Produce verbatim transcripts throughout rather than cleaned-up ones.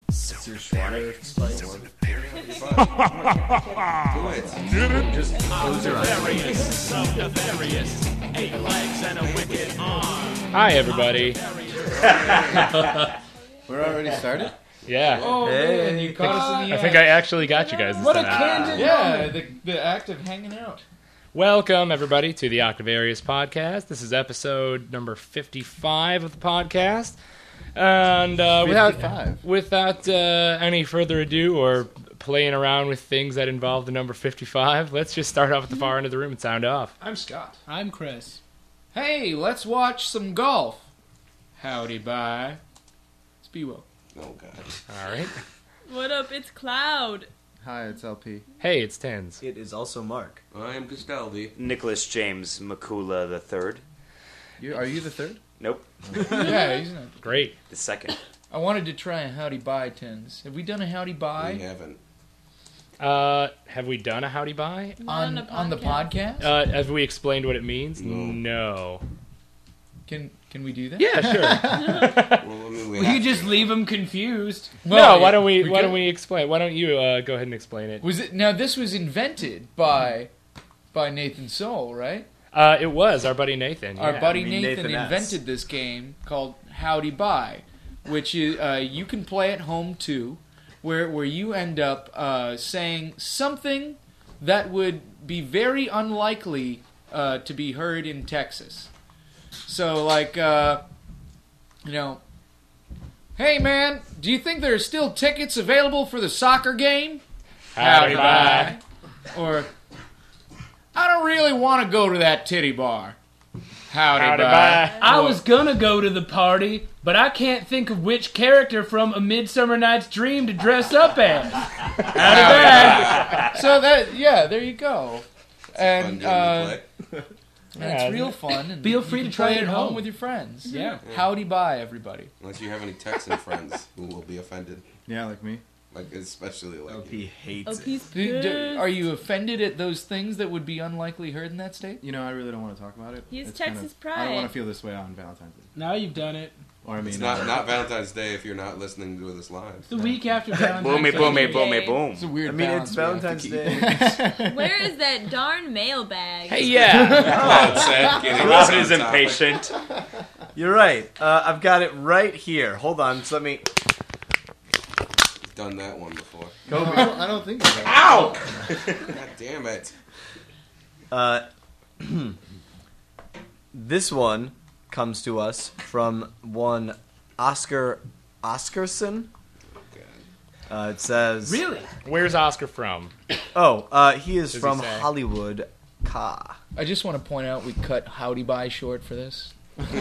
It's your sweater spice. Do it. Just close your eyes. Eight legs and a wicked arm. Hi, everybody. We're already started? Yeah. Oh man, you caught us in the I act. think I actually got you guys this What a time. candid Yeah, the, the act of hanging out. Welcome, everybody, to the Octavarius podcast. This is episode number fifty-five of the podcast. And uh, without, fifty-five. without uh, any further ado or playing around with things that involve the number fifty-five, let's just start off at the far end of the room and sound off. I'm Scott. I'm Chris. Hey, let's watch some golf. Howdy, bye. It's B-Will. Oh, God. All right. What up? It's Cloud. Hi, it's L P. Hey, it's Tens. It is also Mark. I am Castaldi. Nicholas James Makula the third. You, are you the third? Nope, Yeah, he's not. Great. the second. I wanted to try a howdy bye, Tins. Have we done a howdy We bye haven't. Uh, have we done a howdy bye? on Not on the podcast? Uh, have we explained what it means? No. No. Can can we do that? Yeah, sure. Well, I mean, we Well, have you just to. leave him confused. Well, no, why yeah, don't we, why could. don't we explain? Why don't you uh, go ahead and explain it? Was it now? This was invented by by Nathan Soul, right? Uh, it was our buddy Nathan. Our yeah. buddy I mean, Nathan, Nathan S. invented this game called Howdy Bye, which is, uh, you can play at home too, where where you end up uh, saying something that would be very unlikely uh, to be heard in Texas. So, like, uh, you know, hey man, do you think there are still tickets available for the soccer game? Howdy bye. Or, I don't really want to go to that titty bar. Howdy, Howdy bye. bye. I Or- was gonna go to the party, but I can't think of which character from A Midsummer Night's Dream to dress up as. Howdy bye. So that, yeah, there you go. Fun And, game uh, to play. and Yeah, it's real fun. And Feel you free can to try play it at at home home. with your friends. Yeah. Howdy bye, everybody. Unless you have any Texan friends who will be offended. Yeah, like me. Like, especially like L P you. hates Oh, it. he's Do- do- pissed. are you offended at those things that would be unlikely heard in that state? You know, I really don't want to talk about it. He's It's kind Texas of- pride. I don't want to feel this way on Valentine's Day. Now you've done it. Or I mean, It's not, uh, not Valentine's Day if you're not listening to this live. The week after Valentine's Boomy, Day. boomy, Day. boomy, boom. It's a weird I mean, balance it's we have to Valentine's keep. Day. Where is that darn mailbag? Hey, yeah. Oh, it's sad getting this Everybody's on topic. impatient. You're right. Uh, I've got it right here. Hold on. So let me. Done that one before. No, I, don't, I don't think so. Ow! God damn it. Uh, this one comes to us from one Oscar Oscarson. Uh, it says, Really? Where's Oscar from? "Oh, uh, he is Does he from say? Hollywood, Ka." I just want to point out we cut howdy bye short for this.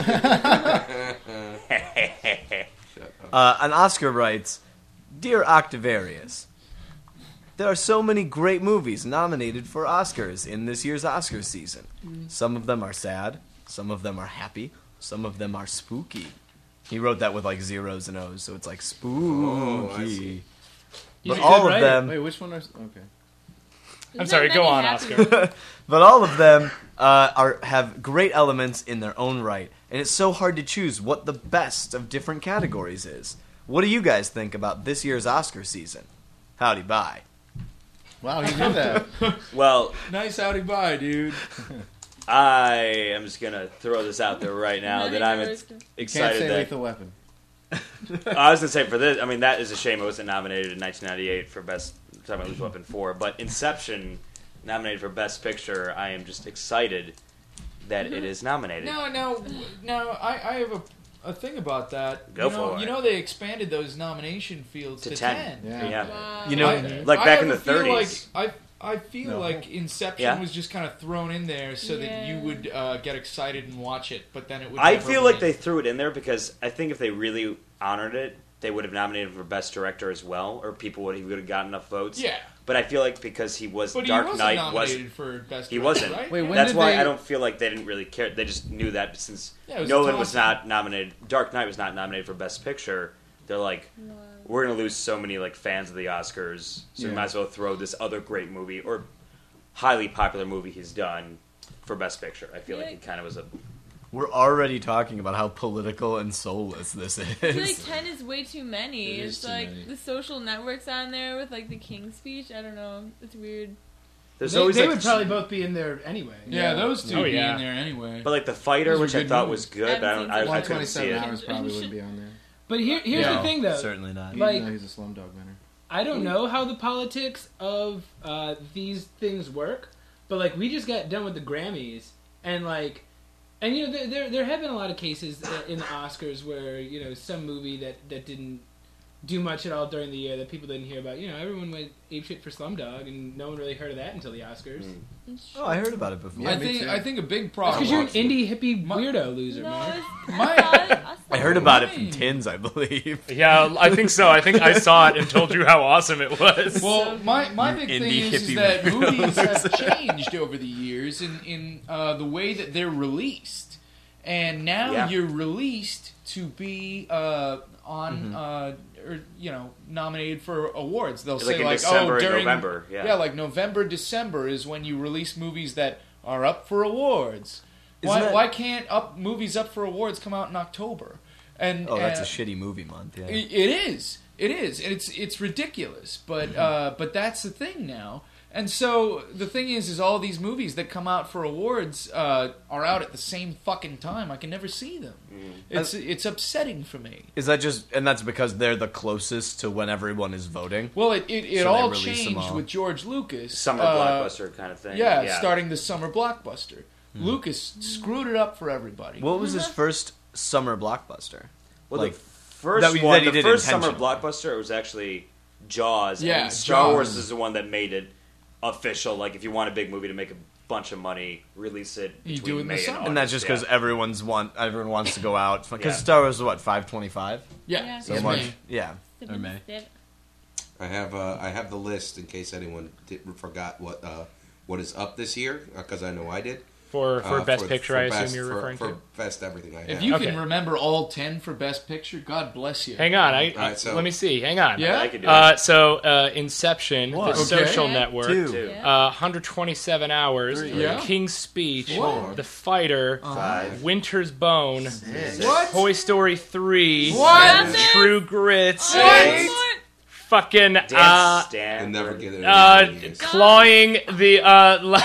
Uh, and Oscar writes, "Dear Octavarius, there are so many great movies nominated for Oscars in this year's Oscar season. Some of them are sad, some of them are happy, some of them are spooky." He wrote that with like zeros and O's, so it's like Oh, I spooky. see. He's But a all good of writer. them, Wait, which one are... Okay. I'm sorry, go on, Oscar. but all of them uh, are have great elements in their own right, and it's so hard to choose what the best of different categories is. What do you guys think about this year's Oscar season? Howdy, bye. Wow, he knew that. Well, Nice howdy bye, dude. I am just gonna throw this out there right now that I'm ex- Can't excited say that Lethal Weapon. I was gonna say for this. I mean, that is a shame it wasn't nominated in nineteen ninety-eight for best. Talking about Lethal Weapon four, but Inception nominated for Best Picture. I am just excited that it is nominated. No, no, no. I, I have a, a thing about that. Go you know, for it. You know they expanded those nomination fields To to, ten. Yeah. Yeah. Wow. You know, I- like I back in ever the feel thirties. Like, I I feel No. like Inception Yeah. was just kind of thrown in there so that you Yeah. would uh, get excited and watch it, but then it would. I never feel like win. they threw it in there because I think if they really honored it, they would have nominated for Best Director as well, or people would he would have gotten enough votes. Yeah, But I feel like because he was but Dark he wasn't Knight nominated was for best. he Director, wasn't. Right? Wait, when That's did why they- I don't feel like they didn't really care. They just knew that since Yeah, it was a Nolan was toss-up. not nominated, Dark Knight was not nominated for Best Picture. They're like, we're gonna lose so many like fans of the Oscars, so we Yeah. might as well throw this other great movie or highly popular movie he's done for Best Picture. I feel like Yeah. it kind of was a We're already talking about how political and soulless this I feel like is. ten is way too many. It is it's too like many. the social networks on there with like the King's Speech. I don't know. It's weird. There's They, always they like, would probably both be in there anyway. Yeah, those two Oh, be yeah. in there anyway. but like the fighter, Those were which I good thought movies. was good, but I don't. I, I One couldn't see twenty-seven it. hours probably wouldn't be on there. But here, here's No, the thing, though. Certainly not. Like- Even though he's a Slumdog winner. I don't know how the politics of uh, these things work, but like we just got done with the Grammys, and like, and you know there there, there have been a lot of cases uh, in the Oscars where you know some movie that, that didn't do much at all during the year that people didn't hear about. You know, everyone went apeshit for Slumdog, and no one really heard of that until the Oscars. Mm. Oh, I heard about it before. Yeah, I me think too. I think a big problem. Because you're an indie hippie My- weirdo loser, No, man. it's, My- I, saw it, I, saw I heard about it from Mine. Tins, I believe. Yeah, I think so. I think I saw it and told you how awesome it was. Well, my, my You big thing indie is, is hippie that weirdos. movies have changed over the years in, in uh, the way that they're released. And now Yeah. you're released to be uh, on, Mm-hmm. uh, or, you know, nominated for awards. They'll It's say, like in like, December oh, and during... November, yeah. like November, December is when you release movies that are up for awards. Isn't Why, that- why can't up movies up for awards come out in October? And Oh, that's uh, a shitty movie month, yeah. I- It is. It is. It's it's ridiculous. But Mm-hmm. uh, but that's the thing now. And so the thing is, is all these movies that come out for awards uh, are out at the same fucking time. I can never see them. Mm. It's it's upsetting for me. Is that just, and that's because they're the closest to when everyone is voting? Well, it it, it So they all release them changed all. with George Lucas. Summer uh, blockbuster kind of thing. Yeah, starting the summer blockbuster. Lucas screwed it up for everybody. Hmm. What was his first summer blockbuster? Well, like, the first that we- one, that he the did first summer intentionally. blockbuster, it was actually Jaws. Yeah, and Star Jaws. Wars is the one that made it official. Like, if you want a big movie to make a bunch of money, release it You between do it in the May summer. and And that's just because August, everyone's want everyone wants to go out. Because Yeah. Star Wars is what, five twenty-five? yeah, Yeah. So it's much. May. Yeah. Seven, Or May. seven. I have uh, I have the list in case anyone did, forgot what uh, what is up this year because I know I did. for for Uh, Best Picture, I assume best- you're for- referring for to. best everything I have. If you Okay. can remember all ten for Best Picture, God bless you. Hang on, I, All right, so- let me see. Hang on. Yeah? I could do Uh, so uh, Inception, One. The Okay. Social Yeah. Network, Two. Two. Yeah. uh, one hundred twenty-seven hours, Yeah. King's Speech, What? The Fighter, Five. Winter's Bone, What? Toy Story three, What? True Grit, Oh, fucking Dance uh, Stand. And never get it. uh, clawing the uh, la-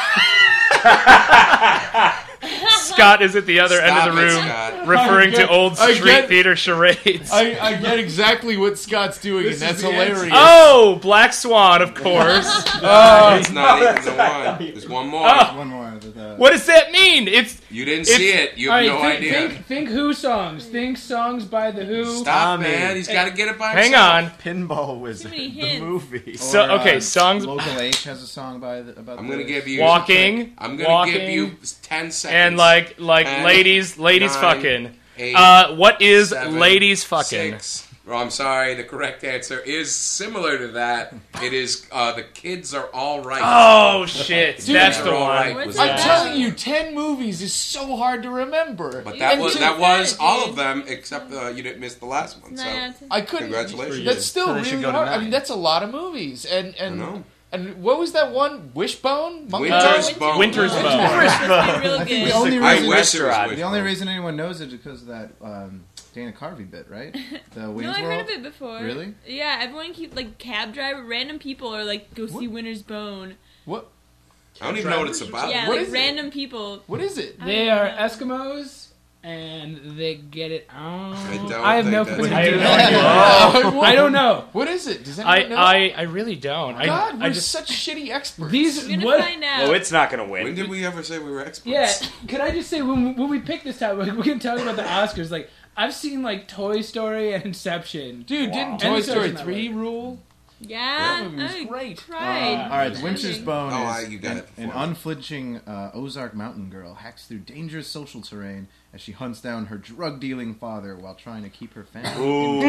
Scott is at the other end of the Stop it, room, Scott. referring I to get- old I street get- theater charades. I, I get exactly what Scott's doing, and that's the hilarious. Oh, Black Swan, of course. Oh, It's not even the one. There's one more. Oh. One more. But, uh, What does that mean? It's You didn't It's- see it. You All have right, no think, idea. think think Who songs. Think songs by the Who. Stop, Tommy. man. He's got to get it by hang himself. on. Pinball Wizard, many the hints. movie. So or, okay, uh, songs Local H has a song by the, about. I'm gonna this. give you walking, I'm gonna walking, give you ten seconds. and like like Ten, ladies, ladies nine, fucking. eight, Uh, what is seven, ladies fucking? Six. Oh, I'm sorry. The correct answer is similar to that. It is uh, the kids are all right. Oh shit, Dude, that's They're the all one. right What's was that? I'm that. telling you, ten movies is so hard to remember. But that And was to- that was Dude. all of them except uh, you didn't miss the last one. So Nine out of ten. I couldn't. congratulations. That's still So they should really go to hard. I nine. mean, that's a lot of movies. And and I know. and what was that one? Wishbone? Monkey Winter's Uh, Bone. Winter's Bone. Bone. Real I think good. the only I reason wish there was Restaurant. the only Wishbone. reason anyone knows it is because of that um, Dana Carvey bit, right? The No, Wayne's I've World. heard of it before. Really? Yeah, everyone keep like cab driver, random people are like, go see What? Winter's Bone. What? I don't even know what it's about. yeah, what like is it? random people. What is it? They I are don't know. Eskimos, and they get it on. I don't I have think no that's clue. it. I have no idea. I don't know. What is it? Does I, anyone know? I I really don't. I, God, we're I just such shitty experts. These We're gonna what? find out. Well, it's not going to win. When did we ever say we were experts? Yeah, could I just say when when we picked this time, like, we're gonna talk about the Oscars. Like I've seen like Toy Story and Inception. Dude, didn't And Toy the Story Social three Network. rule? yeah, That movie was I great. cried. Uh, all right, Winter's Bone Oh, is I- you got an, it an before. unflinching uh, Ozark mountain girl hacks through dangerous social terrain as she hunts down her drug-dealing father while trying to keep her family.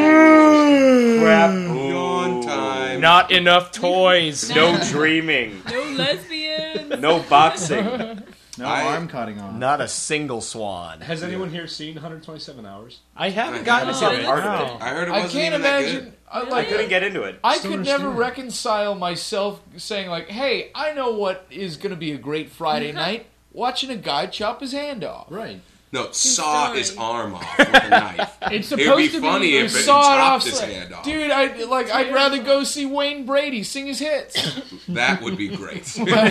Ooh. Crap. Yawn time. not enough toys. No dreaming. No lesbians. No boxing. No I- arm cutting off. Not a single swan. Has anyone here seen one hundred twenty-seven hours? I haven't I gotten haven't to seen it. part of No. it. I heard it I wasn't can't even that good. imagine. I, I like, couldn't get into it. I Still could never understand. reconcile myself saying like, "Hey, I know what is going to be a great Friday night: watching a guy chop his hand off." Right. No, saw his story. arm off with a knife. It's It would supposed be to funny be. if it Saw it chopped off, his so- hand off. Dude, I like. I'd rather go see Wayne Brady sing his hits. That would be great.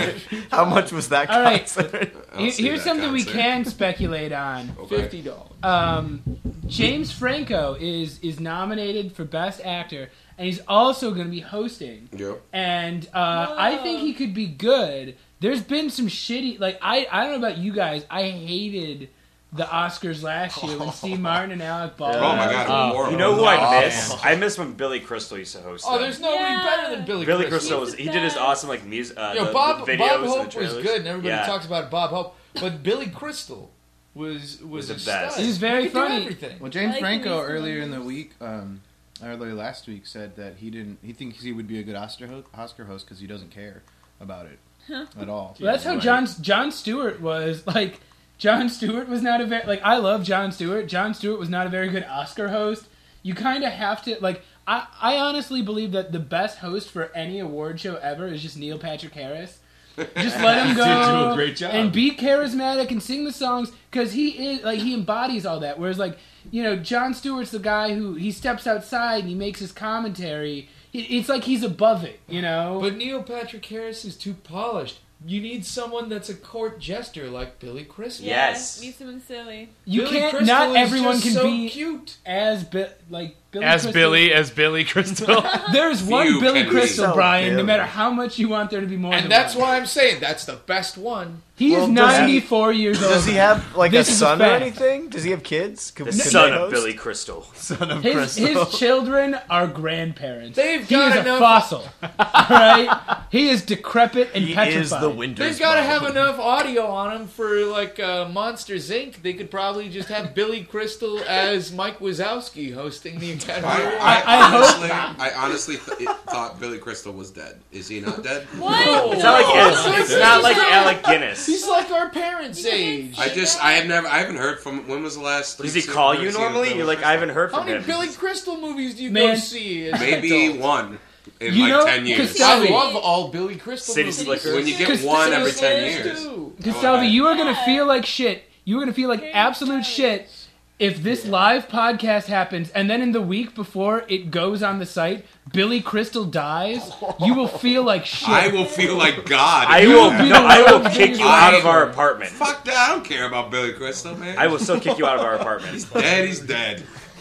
How much was that All right. concert? I'll Here- see Here's that something we concert. can speculate on. Okay. Fifty dollars. Um, James Franco is is nominated for Best Actor, and he's also going to be hosting. Yep. And uh, I think he could be good. There's been some shitty, like I I don't know about you guys. I hated the Oscars last year when Steve Martin and Alec Baldwin. Oh my god, Oh. horrible. You know who I Oh, miss? man. I miss when Billy Crystal used to host. Oh, them. there's nobody Yeah. better than Billy. Billy Crystal. Crystal was. He did his awesome like music. Uh, Yo, the, Bob the videos Bob and Hope the was trailers. good, and everybody Yeah. talks about Bob Hope, but Billy Crystal was was, Was the a best. stud. He's very he could funny. Do everything. Well, James I like Franco Lisa earlier in the Numbers. week, um, earlier last week, said that he didn't. He thinks he would be a good Oscar host, Oscar host because he doesn't care about it at all. Well, that's how Right. John John Stewart was. Like John Stewart was not a very like I love John Stewart. John Stewart was not a very good Oscar host. You kind of have to like. I I honestly believe that the best host for any award show ever is just Neil Patrick Harris. Just let him go Did do a great job. and be charismatic and sing the songs because he is like he embodies all that. Whereas like you know John Stewart's the guy who he steps outside and he makes his commentary. It- It's like he's above it, you know. But Neil Patrick Harris is too polished. You need someone that's a court jester like Billy Crystal. Yeah, Yes. Need someone silly. you Billy can't. Crystal Not is everyone just can so be cute. as Bi- like Billy As Crystal. Billy, as Billy Crystal. There's one Few Billy can be. Crystal, So Brian. No Billy. matter how much you want there to be more, And than that's one. why I'm saying that's the best one. he Well, is does he- ninety-four years old. Does he have like This a is a son or fact. anything? Does he have kids? Could, The can son they of host? Billy Crystal. Son of His, Crystal. his children are grandparents. They've he got is a enough- fossil. All right, he is decrepit and he petrified. is the Winter's They've got to Bone. have enough audio on him for like uh, Monsters Incorporated. They could probably just have Billy Crystal as Mike Wazowski hosting the Academy I, Awards. I, I hope- honestly, I honestly th- it, thought Billy Crystal was dead. Is he not dead? What? It's not like No. it's not like Alec Guinness. He's like our parents' age. I just, I have never, I haven't heard from. When was the last? Does he you've call ever you seen normally? Billy You're like, Crystal? I haven't heard How from many him. Billy Crystal movies do you Man. go see? As Maybe adults? one in You like know, ten years. Costello- I love all Billy Crystal City movies. Slickers. When you get Cause- one every Cause- ten Cause- years. Too. Gustavia, Oh, you are gonna Yeah. feel like shit. You are gonna feel like absolute shit if this live podcast happens, and then in the week before it goes on the site, Billy Crystal dies. You will feel like shit. I will feel like God. I if will. you- be No, the I will world's kick biggest you out of liar. our apartment. Fuck that! I don't care about Billy Crystal, man. I will still kick you out of our apartment. Dead. He's dead.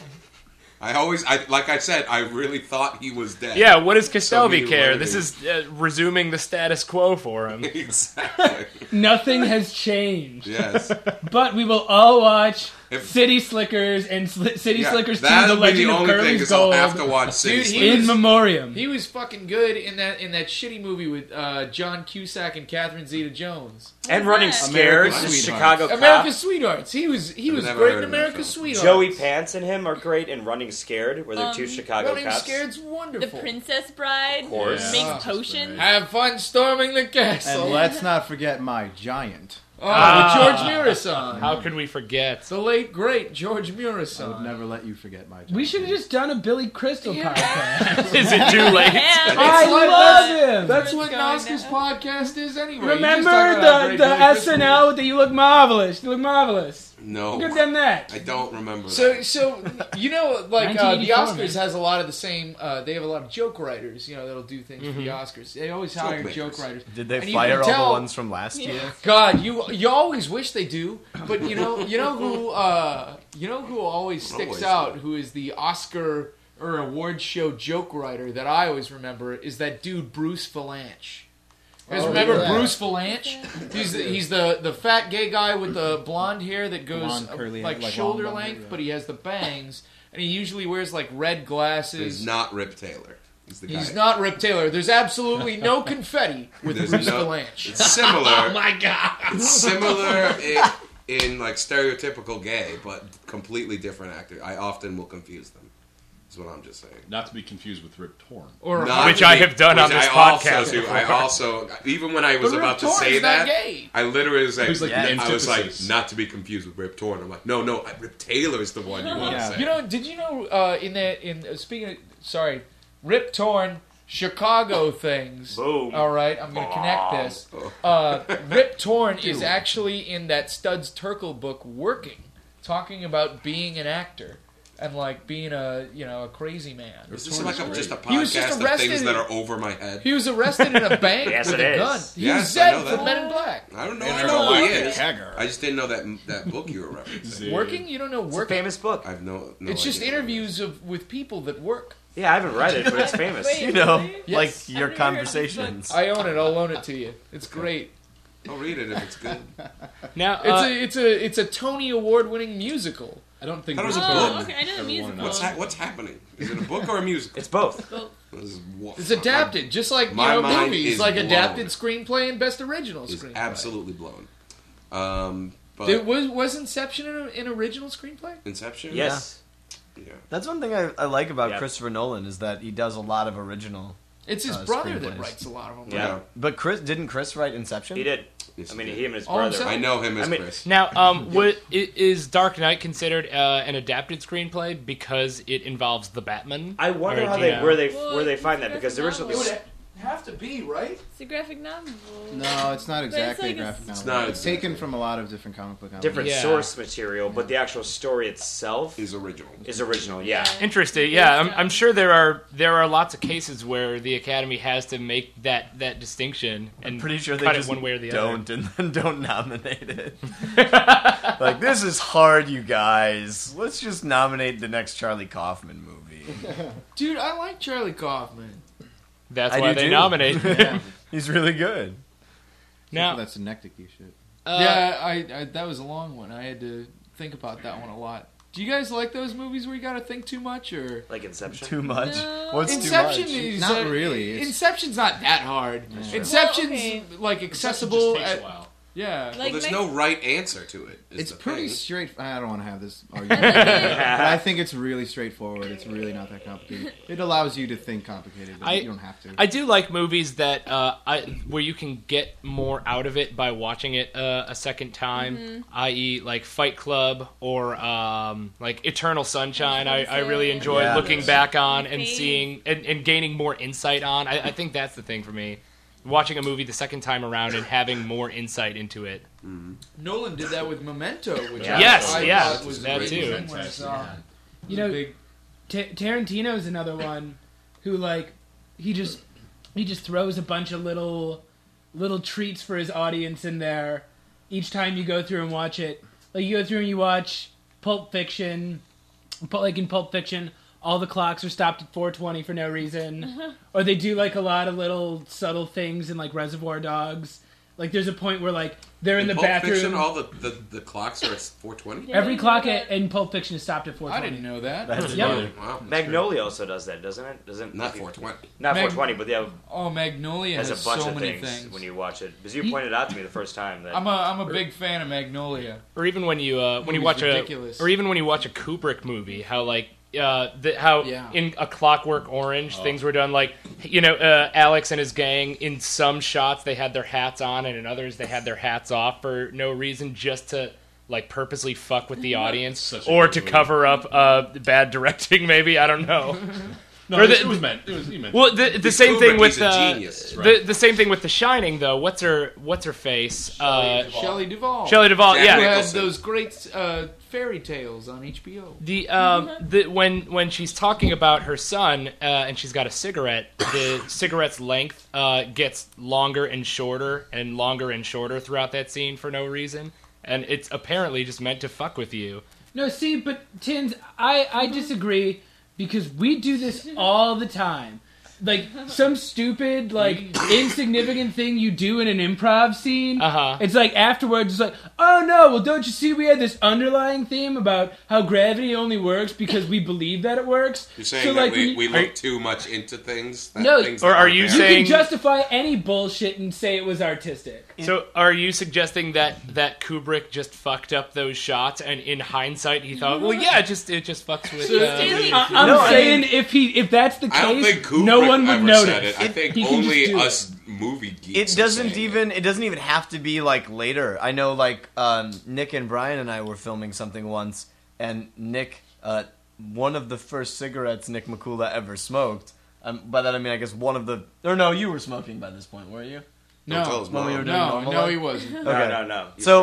I always, I like I said, I really thought he was dead. Yeah, what does So Castelvi he care? really- This is uh, resuming the status quo for him. exactly. Nothing has changed. Yes. But we will all watch If- City Slickers and Sli- City Yeah, Slickers two: that'll The be Legend the of only thing Curly's because I'll Gold have to watch City Dude, he Slickers. in was- memoriam. He was fucking good in that in that shitty movie with uh, John Cusack and Catherine Zeta-Jones. And What's running that? scared, America's the Sweethearts. Chicago America's Cop. Sweethearts. He was he I've was never great heard in of that America's film. Sweethearts. Joey Pants and him are great in Running Scared, where they're two Um, Chicago Running cops. Scared's The wonderful. Princess Bride course. makes Yeah. potions. Have fun storming the castle. And let's not forget my giant. oh, Ah. with George Murison. How could we forget? The late great George I would Murison. never let you forget my giant. We should have just done a Billy Crystal podcast. Is it too late? Yeah. I like love that's- him. That's What's what going Oscar's on? podcast is anyway. You just Remember talk about how the great the Billy Crystal S N L that you look marvelous. You look marvelous. No, You could have done that. I don't remember. So, that. so you know, like uh, the nineteen eighty-four, Oscars man. has a lot of the same. Uh, they have a lot of joke writers, you know, that'll do things for the Oscars. They always hire Joke joke, makers. writers. Did they And you fire can all tell- the ones from last Yeah. year? God, you you always wish they do, but you know, you know who, uh, you know who always sticks Always. out, who is the Oscar or award show joke writer that I always remember is that dude Bruce Valanche. You guys Oh, remember yeah. Bruce Valanche? He's the, he's the, the fat gay guy with the blonde hair that goes Blonde, uh, curly hair, like like shoulder long blonde length, hair, yeah. but he has the bangs, and he usually wears like red glasses. He's not Rip Taylor. He's the guy. He's not Rip Taylor. There's absolutely no confetti with There's Bruce no- Valanche. It's similar. Oh my god! It's similar in, in like stereotypical gay, but completely different actor. I often will confuse them. Is what I'm just saying. Not to be confused with Rip Torn. Or Not Which to I be- have done which on this I podcast Also do, I before. also, even when I was But Rip about to Torn's say not that, gay. I literally was like, He's like the I was like, antithesis. not to be confused with Rip Torn. I'm like, no, no, Rip Taylor is the one you want to Yeah. say. You know, did you know uh, in that in uh, speaking of, sorry, Rip Torn Chicago things. Boom. All right, I'm going to connect this. Uh, Rip Torn is actually in that Studs Terkel book working talking about being an actor and like being a you know a crazy man. Is this like a, just a He was just podcast of arrested- things that are over my head? He was arrested in a bank Yes, with it a is. gun. He Yes, was I Zed know from that. Men in Black. I don't know. And I there's know a who he Larkin is. Hager. I just didn't know that that book you were referencing. Working? You don't know It's a working? famous book. I've no. no It's just idea. interviews of with people that work. Yeah, I haven't read it, but it's famous. Wait, You know, really? Yes. like your I've never heard of this conversations. I own it. I'll loan it to you. It's great. I'll read it if it's good. Now, It's uh, a it's a it's a Tony Award winning musical. I don't think How this does is it Oh, book? okay. I know the musical. What's ha- what's happening? Is it a book or a musical? It's both. Both. This is wa- It's adapted, just like you My know mind movies, is like blown. adapted screenplay and best original It's screenplay. absolutely blown. Um, but There was was Inception an, an original screenplay? Inception. Yes. Yeah. That's one thing I, I like about Yeah. Christopher Nolan is that he does a lot of original. It's his Uh, brother that screenplays. writes a lot of them. Yeah. But Chris didn't Chris write Inception? He did. Yes, I mean, he he and his Oh, brother. himself? I know him as I mean, Chris. now, um, what, i- is Dark Knight considered uh, an adapted screenplay because it involves the Batman? I wonder Or how do they you know? where they Well, where they it's find a that because the graphic original. novel. have to be, right? It's a graphic novel. No, it's not it's exactly like a a- graphic novel. It's not It's exactly. taken from a lot of different comic book novels. different Yeah. source material, but the actual story itself Is original. is original. Yeah. Interesting. Yeah, I'm, I'm sure there are there are lots of cases where the Academy has to make that, that distinction. And I'm pretty sure they cut just it one way or the don't and then don't nominate it. Like, this is hard, you guys. Let's just nominate the next Charlie Kaufman movie. Dude, I like Charlie Kaufman. other. That's I why do they too. nominate. He's really good. Now, That's synecdoche shit. uh, yeah, I, I that was a long one. I had to think about that one a lot. Do you guys like those movies where you got to think too much, or Like Inception. Too much. No. What's Inception? too much? Is Not uh, really, it's- Inception's not that hard. Yeah. Inception's Well, okay. like accessible. Just takes At, a while. yeah. Like Well, there's my- no right answer to it. is It's the pretty thing. straight. I don't want to have this argument, but I think it's really straightforward. It's really not that complicated. It allows you to think complicated, but I- you don't have to. I do like movies that uh, I, where you can get more out of it by watching it uh, a second time, that is, like Fight Club or um, like Eternal Sunshine. I, I really enjoy Yeah. looking back on and Fate. seeing and, and gaining more insight on. I, I think that's the thing for me. Watching a movie the second time around and having more insight into it. Nolan did that with Memento, which Yeah. I, Yes, I yeah, thought was that great too. when I saw it. You know, Big- Ta- Tarantino's another one who like he just he just throws a bunch of little little treats for his audience in there each time you go through and watch it. Like you go through and you watch Pulp Fiction, but like in Pulp Fiction, all the clocks are stopped at four twenty for no reason, or they do like a lot of little subtle things in like Reservoir Dogs. Like there's a point where like they're in, In the Pulp bathroom. Fiction, all the, the, the clocks are at four twenty. Yeah, Every you know clock that. at, in Pulp Fiction is stopped at four I twenty. didn't know that. That's Yep. funny. Wow. Magnolia also does that, doesn't it? Doesn't Not four twenty. Not Mag- four twenty, but yeah, Oh, Magnolia has has, a bunch so of many things, things. when you watch it. Because you He- pointed out to me the first time that I'm a I'm a big fan of Magnolia. Or even when you uh, when you Movie's watch ridiculous. a, or even when you watch a Kubrick movie, how like uh, the, how Yeah. in A Clockwork Orange things were done. Like you know, uh, Alex and his gang. In some shots, they had their hats on, and in others, they had their hats off for no reason, just to like purposely fuck with the audience, Such a or good to movie. cover up uh, bad directing. Maybe I don't know. No, Or it was, the- it was meant. It was he meant. Well, the, the He's same Kubrick, thing with he's a uh, genius, the right. the same thing with The Shining, though. What's her What's her face? Uh, Shelley Duvall. Shelley Duvall. Jack Yeah, Who had Nicholson. those great uh, fairy tales on H B O. The um the when when she's talking about her son uh, and she's got a cigarette, the cigarette's length uh, gets longer and shorter and longer and shorter throughout that scene for no reason, and it's apparently just meant to fuck with you. No, see, but Tins, I, I disagree because we do this all the time. Like some stupid, like insignificant thing you do in an improv scene. Uh-huh. It's like afterwards, it's like, oh no, well don't you see we had this underlying theme about how gravity only works because we believe that it works. You're saying So, that like, we, when we you- look too much into things? That No, things or that are aren't you there? You saying- can justify any bullshit and say it was artistic. So, are you suggesting that that Kubrick just fucked up those shots, and in hindsight he thought, well, yeah, it just it just fucks with. So- Uh, Really? I, I'm No, I saying mean- if he if that's the I don't case, think Kubrick no one would ever notice. said it. I think He can just only do it. us movie geeks. It are doesn't saying even it doesn't even have to be like later. I know like um, Nick and Brian and I were filming something once, and Nick, uh, one of the first cigarettes Nick Makula ever smoked. Um, by that I mean I guess one of the or no, you were smoking by this point, were you? Don't tell his No, mom. we were doing no, normal no, life? he wasn't. no, Okay. no, no. You So- started me.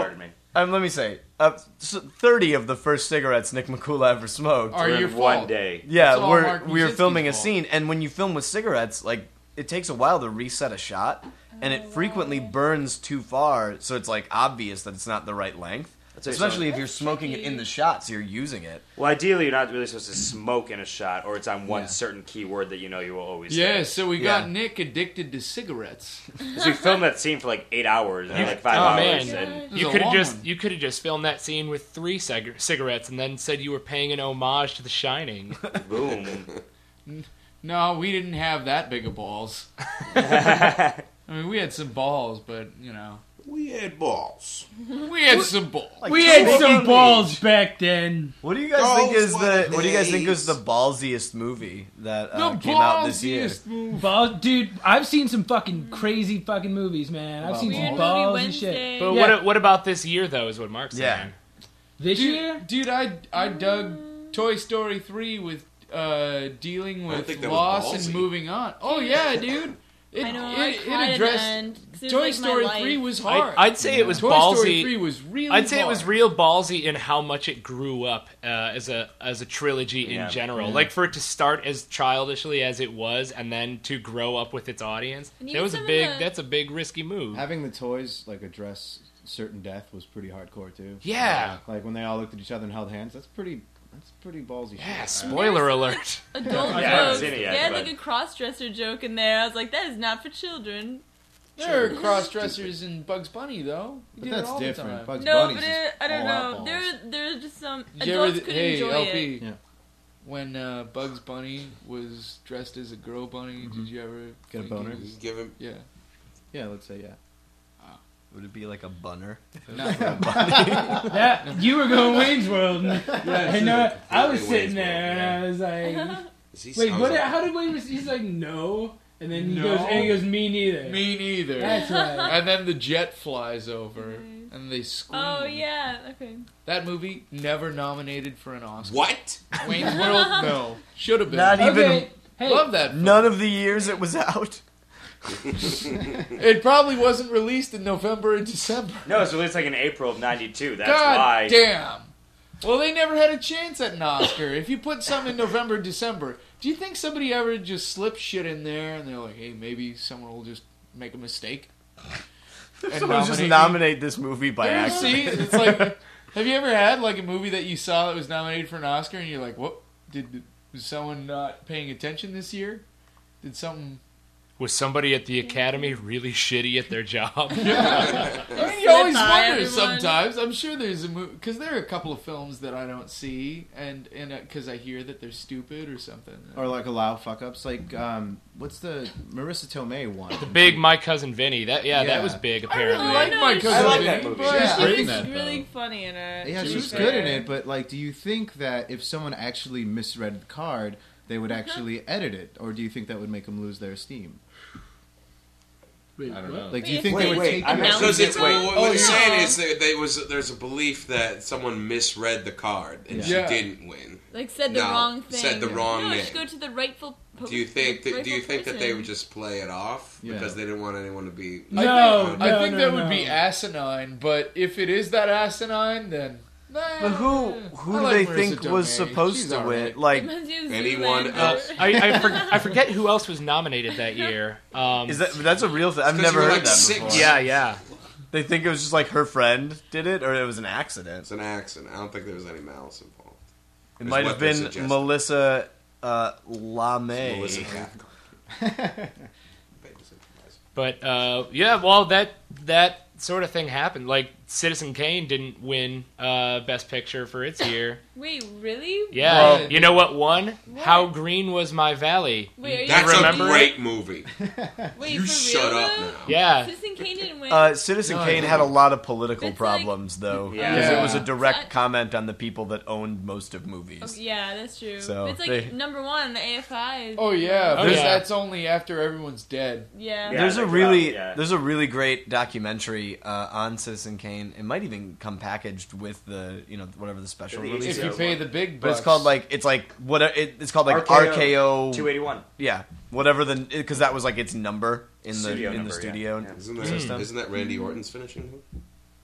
Um, let me say, uh, thirty of the first cigarettes Nick Mikula ever smoked Are We're your in one fault. day. Yeah, It's all we're Mark we were Musinski's filming a fault. scene, and when you film with cigarettes, like it takes a while to reset a shot, and it Oh, frequently wow. burns too far, so it's like obvious that it's not the right length. That's what Especially if That's you're smoking it tricky. in the shot, so you're using it. Well, ideally, you're not really supposed to smoke in a shot, or it's on one Yeah. certain keyword that you know you will always Yeah, say. so we got Yeah. Nick addicted to cigarettes. So we filmed that scene for like eight hours, and like five Oh, hours. man. And This is You a could have long just one. you could have just filmed that scene with three cig- cigarettes and then said you were paying an homage to The Shining. boom. No, we didn't have that big of balls. I mean, we had some balls, but, you know. We had balls. We had some balls. We had Like, some balls back then. What do you guys Oh, think is what the What do you guys think days. is the ballsiest movie that uh, The came out this year? ballsiest move. Ball, dude, I've seen some fucking crazy fucking movies, man. I've About seen Weird some Movie balls and Wednesday. shit. But Yeah. what what about this year though? Is what Mark's Yeah. saying. This Dude, year? dude, I I dug Toy Story three with uh, dealing I with think that was loss ballsy. and moving on. Oh yeah, dude. It, I know. it, I it cried at the addressed. end. 'cause it was Toy like my Story life. three was I, hard. I'd say it was Toy ballsy. Story three was really. I'd say it was hard. real ballsy in how much it grew up uh, as a as a trilogy in Yeah. general. Yeah. Like for it to start as childishly as it was, and then to grow up with its audience. And That even was a some of big. the- That's a big risky move. Having the toys like address certain death was pretty hardcore too. Yeah. Like when they all looked at each other and held hands. That's pretty. That's pretty ballsy. Yeah. shit. Spoiler There's alert. Adult I haven't jokes. seen it yet, They had but- like a cross-dresser joke in there. I was like, that is not for children. There are cross dressers in Bugs Bunny though. We But did it that's all the different. time. Bugs No, Bunny's but just it, I don't all out know. balls. There, there's just some Did you ever adults th- couldn't hey, enjoy L P, it. Yeah. when uh, Bugs Bunny was dressed as a girl bunny, did you ever Get a think boner? he was- Give him. Yeah. Yeah, let's say yeah. Would it be like a bunner? Not That you were going Wayne's World. And, and uh, I was Wayne's sitting World, there and yeah. I was like, Is he "Wait, sounds what? like- How did Wayne? He's like, no." And then he No. goes, and he goes, "Me neither." Me neither. That's right. And then the jet flies over, and they scream. Oh yeah, okay. That movie never nominated for an Oscar. What? Wayne's World? No. Should have been. Not even Okay, hey, Love that. film. none of the years it was out. It probably wasn't released in November and December. No, it's released like in April of ninety-two. That's God why. damn. Well, they never had a chance at an Oscar. If you put something in November, December, do you think somebody ever just slipped shit in there and they're like, hey, maybe someone will just make a mistake? And Someone just nominate me? nominate this movie by Yeah, accident. see, it's like, have you ever had like a movie that you saw that was nominated for an Oscar and you're like, what? Did was someone not paying attention this year? Did something? Was somebody at the Academy really shitty at their job? I mean, you always by wonder everyone. sometimes. I'm sure there's a movie because there are a couple of films that I don't see, and and because I hear that they're stupid or something. Or like allow fuck ups. Like um, what's the Marissa Tomei one? The big My Cousin Vinny. That yeah, that Yeah. was big. I Apparently. really like no, my she- cousin. I like Vinny, that movie. but- Yeah. She great was in that, really though. funny in it. Yeah, to she be was good in fair. it, but like, do you think that if someone actually misread the card, they would actually edit it, or do you think that would make them lose their esteem? Wait, I don't what? know. Like, do you Wait, think wait, they would wait, take? I'm it- Announce Because it's it, what, though? what Oh, he's yeah. saying is that there was there's a belief that someone misread the card and Yeah. she didn't win. Like said the No, wrong thing. said the wrong no, name. it should go to the rightful. Po- Do you think that, do you rightful think that they person. would just play it off Yeah. because they didn't want anyone to be? I No, think, no, I think no, that would no. be asinine, but if it is that asinine, then. Nah, But who who I do like they Marissa think was Tomei. supposed She's to all win? right. Like, Reminds you of Anyone Zoolander. else? I I, for, I forget who else was nominated that year. Um, is that that's a real thing? I've 'cause never you were heard like that six. before. yeah, yeah. They think it was just like her friend did it, or it was an accident. It's an accident. I don't think there was any malice involved. It Is might what have they're been suggesting. Melissa uh, LaMay. Melissa Cathcart. But uh, yeah, well, that that sort of thing happened. Like Citizen Kane didn't win uh, Best Picture for its year. Wait, really? Yeah, Well- you know what won? What? How Green Was My Valley. Wait, are you That's remember a great movie. Wait, You for shut real, up though? now. Yeah, Citizen Kane didn't win. Uh, Citizen No, Kane I had a didn't. lot of political It's like- problems, though, Yeah. because it was a Yeah. direct I- comment on the people that owned most of movies. Oh, yeah, that's true. So, it's like they- number one on the A F I. Oh yeah, Oh, but yeah. that's only after everyone's dead. yeah. Yeah. There's a they put really out- yeah. there's a really great documentary uh, on Citizen Kane. It might even come packaged with the you know whatever the special The release. If is. you pay the big But bucks. it's called like it's like what it, it's called like R K O R K O. two eighty-one. Yeah, whatever the because that was like its number in the Studio in number, the yeah. studio Yeah. Isn't that, system. isn't that Randy Orton's finishing move?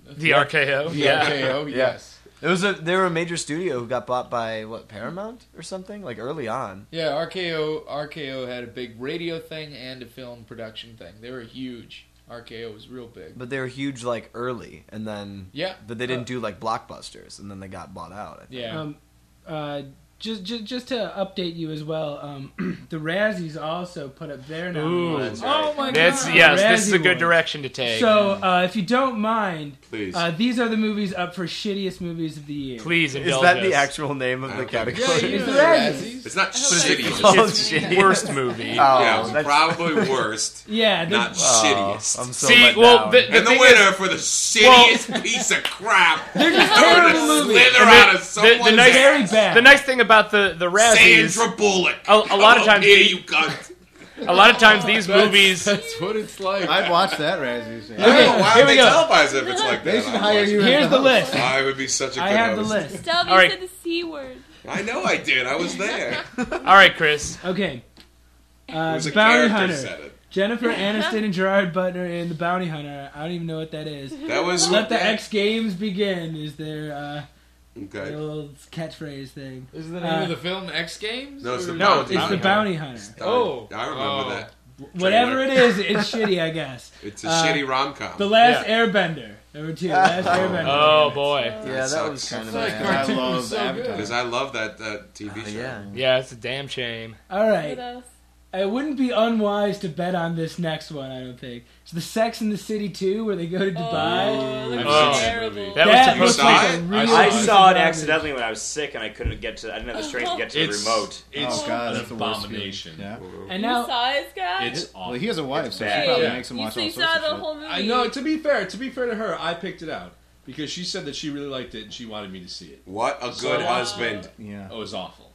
The R K O. The Yeah. R K O, yes. It was a they were a major studio who got bought by what Paramount or something like early on. Yeah, R K O R K O had a big radio thing and a film production thing. They were huge. R K O was real big. But they were huge like early, and then Yeah. but they didn't Uh, do like blockbusters, and then they got bought out. I think. Yeah. Um, uh, just, just, just to update you as well, um, the Razzies also put up their Ooh. nominations. Oh my That's god. yes. This is a Razzie good Awards. direction to take. So, uh, if you don't mind, Please. uh, these are the movies up for shittiest movies of the year. Please Is indulge that the us. actual name of the Okay. category? Yeah, you It's know the the Razzies. Razzies. It's not What is shitty. it It's called? just- Shitty? Worst movie. Oh, yeah, it's that's- probably worst. Yeah, the- Not Oh, shittiest. I'm so See, let well, down. the- and the thing winner for the shittiest piece of crap they're just that would terrible movies. slither And out the- of the- someone's the nice- Very ass. bad. The nice thing about the the Razzies, Sandra Bullock. A- a Come lot of up times here, the- you cunt. a lot of times these movies. That's what it's like. I'd watch that Razzies. I don't know, why here would we they go. televise it if it's like that? They should I'd hire watch you. it. Here's the list. I would be such a good I have the host. list. Stelby All right. said the C word. I know I did. I was there. All right, Chris. Okay. It Uh, was a Bounty character Hunter. said it. Jennifer Aniston and Gerard Butler in The Bounty Hunter. I don't even know what that is. That was Let the X Games begin is their, uh, okay. their little catchphrase thing. Is the name Uh, of the film X Games? No, it's the Or- No, bounty. It's The Bounty Hunter. Oh. I remember Oh. that. Whatever it is, it's shitty, I guess. It's a Uh, shitty rom com. The Last Airbender. Number two. Last Airbender. Oh boy. Yeah, that sucks. was kind of It's like bad. I cartoon love was so Avatar. Because I love that uh, T V Oh, show. yeah. Yeah, it's a damn shame. All What right. else? It wouldn't be unwise to bet on this next one, I don't think. It's the Sex in the City two, where they go to Dubai. Oh, that I've was seen that terrible. movie. That That was looks You like saw a it? real I piece of saw it garbage. accidentally when I was sick and I couldn't get to. I didn't have the strength to get to the It's remote. It's Oh, God, an that's the worst abomination. feeling. Yeah. And You now, saw it, Scott? It's awful. Well, he has a wife, so she bad. probably Yeah. makes him you, watch so all you sorts saw of the shit. whole movie. I know. To be fair, to be fair to her, I picked it out because she said that she really liked it and she wanted me to see it. What a good So- husband. Yeah. Oh, it was awful.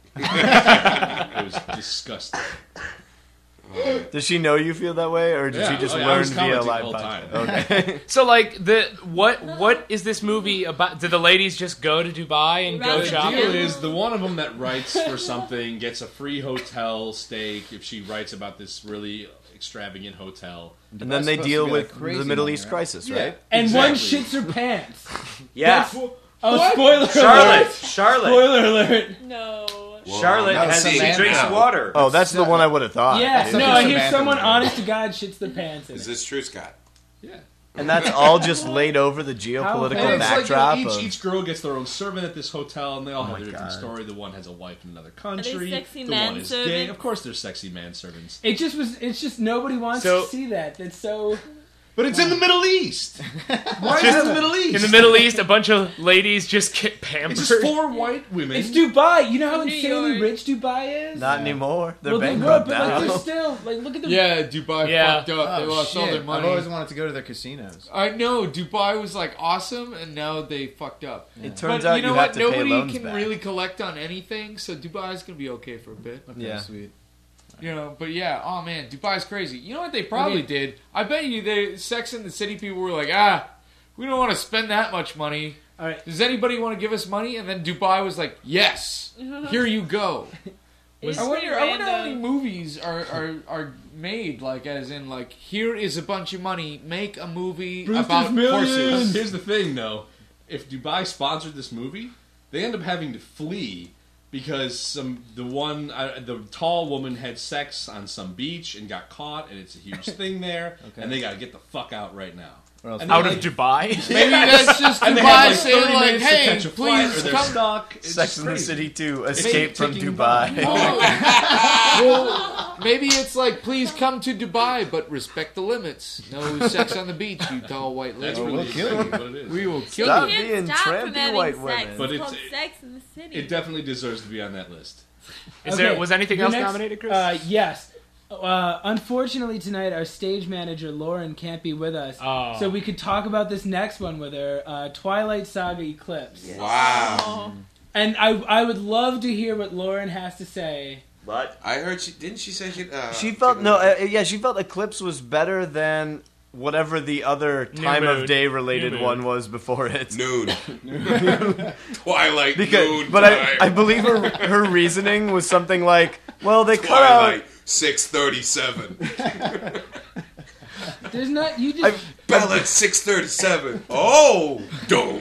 It was disgusting. Does she know you feel that way, or did Yeah, she just oh, yeah, I learn was via commenting live all the podcast? time. Okay. So, like, the what what is this movie about? Did the ladies just go to Dubai and go Rather The shopping? deal is the one of them that writes for something gets a free hotel stay if she writes about this really extravagant hotel. And then they supposed to deal be, with like, crazy the Middle money, East right? crisis, Yeah. right? and one Exactly. shits her pants. Yeah, That's- oh, spoiler Charlotte. alert! Charlotte. Spoiler alert! No. Whoa, Charlotte that was has she Samantha. drinks water. Oh, that's the one I would have thought. Yeah, It's no, something I hear Samantha someone would do. honest to God shits their pants in Is it. this true, Scott? Yeah. And that's all just laid over the How- geopolitical And it's like, you know, backdrop each, of. each girl gets their own servant at this hotel, and they all have my a different God. story. The one has a wife in another they country. sexy the one is gay. manservants? Of course, they're sexy manservants. It just was. It's just nobody wants So- to see that. That's so. But it's in the Middle East. Why is it in the Middle East? In the Middle East, a bunch of ladies just get pampered. It's just four white women. It's Dubai. You know how New insanely York. rich Dubai is. Not anymore. They're well, they were, bankrupt but like, they're now. still like look at the. Yeah, Dubai Yeah. fucked up. They Oh, lost all shit. their money. I've always wanted to go to their casinos. I know Dubai was like awesome, and now they fucked up. It turns but out you know you what? have to pay Nobody loans can back. really collect on anything, so Dubai's gonna be okay for a bit. Okay, Yeah. sweet. You know, but yeah, oh man, Dubai's crazy. You know what they probably Okay. did? I bet you they Sex and the City people were like, ah, we don't want to spend that much money. All right. Does anybody want to give us money? And then Dubai was like, yes, here you go. It's I pretty wonder, I wonder how many random. movies are, are, are made, like, as in, like, here is a bunch of money, make a movie Brewster's about Millions. horses. Here's the thing, though. If Dubai sponsored this movie, they end up having to flee because some the one uh, the tall woman had sex on some beach and got caught, and it's a huge thing there, Okay. and they got to get the fuck out right now. What else? And Out they're of like- Dubai? Maybe that's just And they Dubai have like saying, thirty like, minutes to hey, catch a flight, or please they're come. stuck. It's Sex just in the crazy. City to It's escape from ticking Dubai. bomb. Well, maybe it's like, please come to Dubai, but respect the limits. No sex on the beach, you tall white That's lady. really we'll kill exactly what it is. We will kill Stop you. You being can't stop from trampy having white sex. women. But it's it's- called Sex in the City. It definitely deserves to be on that list. Is Okay, there was anything the else next- nominated, Chris? Uh, yes. Uh, unfortunately, tonight our stage manager Lauren can't be with us, Oh. so we could talk about this next one with her. Uh, Twilight Saga Eclipse. Wow. Oh. And I, I would love to hear what Lauren has to say. But I heard she didn't she say she uh, She felt no, uh, yeah, she felt Eclipse was better than whatever the other New time of mood. day related New mood. one was before it. noon. Twilight Because, noon. but I, time. I believe her her reasoning was something like, well, they cut out. Twilight six thirty seven. There's not you just. Bell at six thirty-seven. Oh, dong.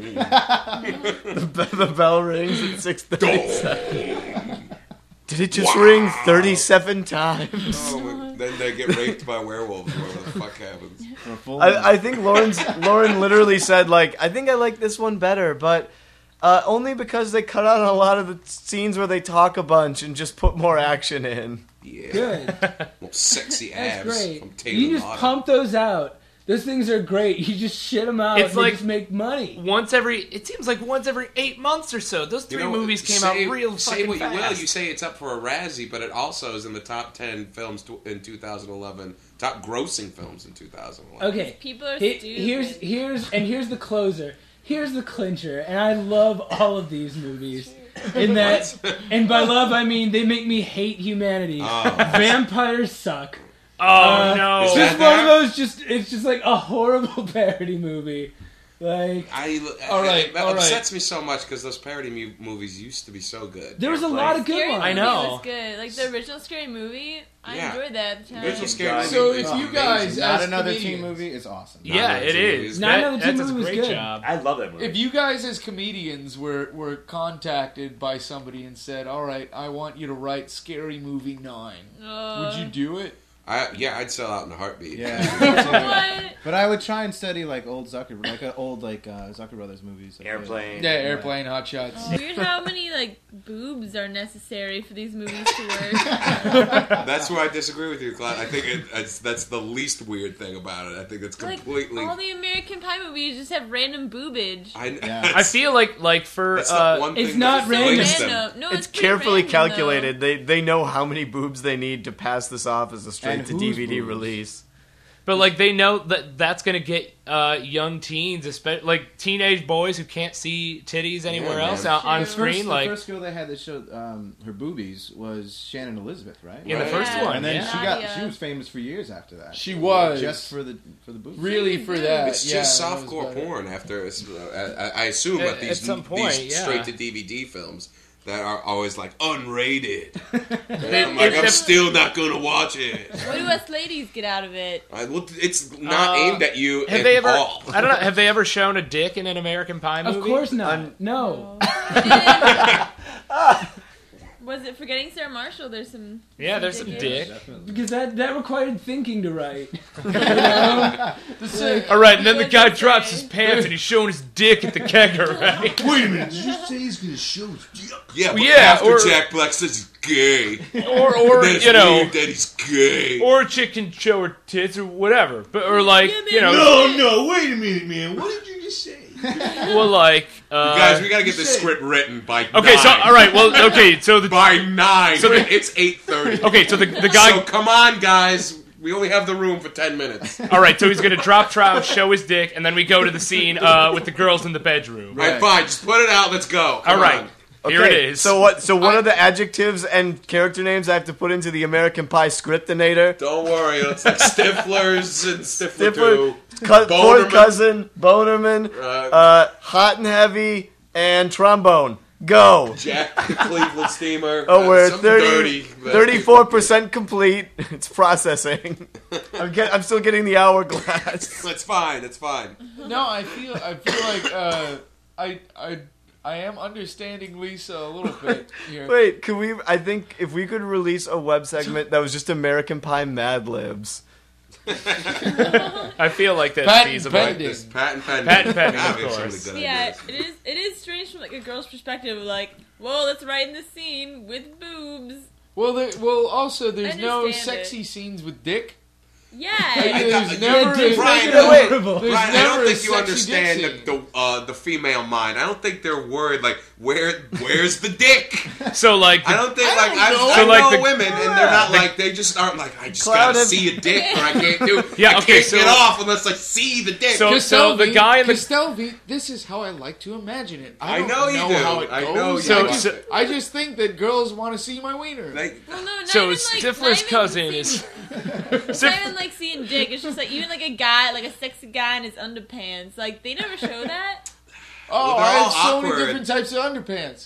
the, be- the bell rings at six thirty-seven. Did it just wow. ring thirty-seven times? Oh, then they get raped by werewolves. Whatever the fuck happens. I, I think Lauren's Lauren literally said, like, I think I like this one better, but uh, only because they cut out a lot of the scenes where they talk a bunch and just put more action in. Yeah. Good. Well, sexy That's abs. great. From Taylor You just Lautner. pump those out. Those things are great. You just shit them out. It's and they like just make money. Once every, it seems like once every eight months or so. Those three You know, movies came say, out real say fucking what fast. you will, you say it's up for a Razzie, but it also is in the top ten films tw- in two thousand eleven, top grossing films in two thousand eleven. Okay, People are He- stupid. here's here's and here's the closer. Here's the clincher, and I love all of these movies. In that, and by love I mean they make me hate humanity. Oh. Vampires suck. Oh Uh, no! It's Is just that one of there? those. Just it's just like a horrible parody movie. Like I, All right, that all right. upsets me so much because those parody mu- movies used to be so good. there was a Airplane. lot of good Scary ones. I Movie know. was good. Like the original Scary Movie, I Yeah. enjoyed that at the time. Original Scary Movie So is if you amazing. guys, Not as another teen comedians- movie is awesome. Yeah, Not it another is. teen Not That, another teen that's a movie was great good. job. I love that movie. If you guys as comedians were, were contacted by somebody and said, all right, I want you to write Scary Movie nine, Uh, would you do it? I, yeah, I'd sell out in a heartbeat. Yeah. What? But I would try and study like old Zucker, like uh, old like uh, Zucker Brothers movies. Like, Airplane. Yeah, Airplane, Hot Shots. Weird how many like boobs are necessary for these movies to work. That's where I disagree with you, Clyde. I think it, it's, that's the least weird thing about it. I think it's Like completely. all the American Pie movies just have random boobage. I, Yeah. I feel like like for that's uh, the one it's thing not that random. links them. Random. No, It's it's, pretty carefully random, though. calculated. They they know how many boobs they need to pass this off as a straight And to whose D V D boobs? release. but like they know that that's gonna get uh, young teens, especially like teenage boys who can't see titties anywhere Yeah, else man. on, on The screen. first, like the first girl they had that showed um, her boobies was Shannon Elizabeth, right? in the Right. first Yeah. one, And then yeah. she got Nadia. she was famous for years after that. She was. just for the for the boobs. Really, for that. It's yeah, just that was softcore better. porn. After it's, uh, I, I assume At- that these, at some point, these yeah. straight to D V D films that are always like unrated. And It- I'm like, it- I'm it- still not gonna watch it. What do us ladies get out of it? I, well, it's not Uh, aimed at you Have at they ever? all. I don't know. Have they ever shown a dick in an American Pie movie? Of course not. Un- no. Was it Forgetting Sarah Marshall? There's some. Yeah, there's some in it. dick. Because that, that required thinking to write. The sick- All right, and then the guy What'd you drops say? his pants and he's showing his dick at the kegger, right? Wait a minute, did you say he's going to show his dick? Yeah, but Yeah, after or- Jack Black says he's gay, Or, or then it's you know, weird that he's gay. or a chick can show her tits or whatever, but or like Yeah, you know, No, no, wait a minute, man. What did you just say? well, like uh, You guys, we gotta get this script written by okay, nine. so all right, well, okay, so the By nine. So the- it's eight thirty. okay, so the the guy, So come on, guys. We only have the room for ten minutes. all right, so he's gonna drop trout, show his dick, and then we go to the scene uh, with the girls in the bedroom. All right, fine. Just put it out. Let's go. Come All right. on. Here it is. So what? So what are the adjectives and character names I have to put into the American Pie scriptinator? Don't worry. It's like Stiflers and Stifler, Stifler, two. Co- Bonerman. fourth cousin, Bonerman, Uh, uh, hot and heavy, and trombone. Go. Jack the Cleveland Steamer. Oh, Uh, we're something thirty, dirty, but- thirty-four percent complete. It's processing. I'm, get, I'm still getting the hourglass. It's fine. It's fine. No, I feel I feel like uh, I I I am understanding Lisa a little bit here. Wait, could we? I think if we could release a web segment that was just American Pie Mad Libs. I feel like that's Patent feasible. pending. This patent pending. Patent pending, Ah, of we have so many course. good Yeah, ideas. it is. It is strange from like a girl's perspective. Like, whoa, let's write in the scene with boobs. Well, there, well, also there's no understand it. sexy scenes with dick. Yeah. I There's got- never, Dick Brian, make it no, wait. horrible. There's Brian, I never don't a think you sexy understand dick the scene. the, uh, the female mind. I don't think they're worried like where where's the dick. So like, I don't think like I, know. I So, know like, the- women and they're not like they just aren't like I just Cloud gotta of- see a dick or I can't do. Yeah, I okay, can't so- get off unless I see the dick. So- so the Castelvi- guy in the- Castelvi, this is how I like to imagine it. I, I don't know you do. how it I goes. know you So- I, just, so- I just think that girls want to see my wiener. Like, Well, no, not so even, like, not Stifler's even cousin seeing- is. It's not even like seeing dick. It's just like even like a guy, like a sexy guy in his underpants. Like they never show that. oh, Well, they're I all have so awkward. many different types of underpants.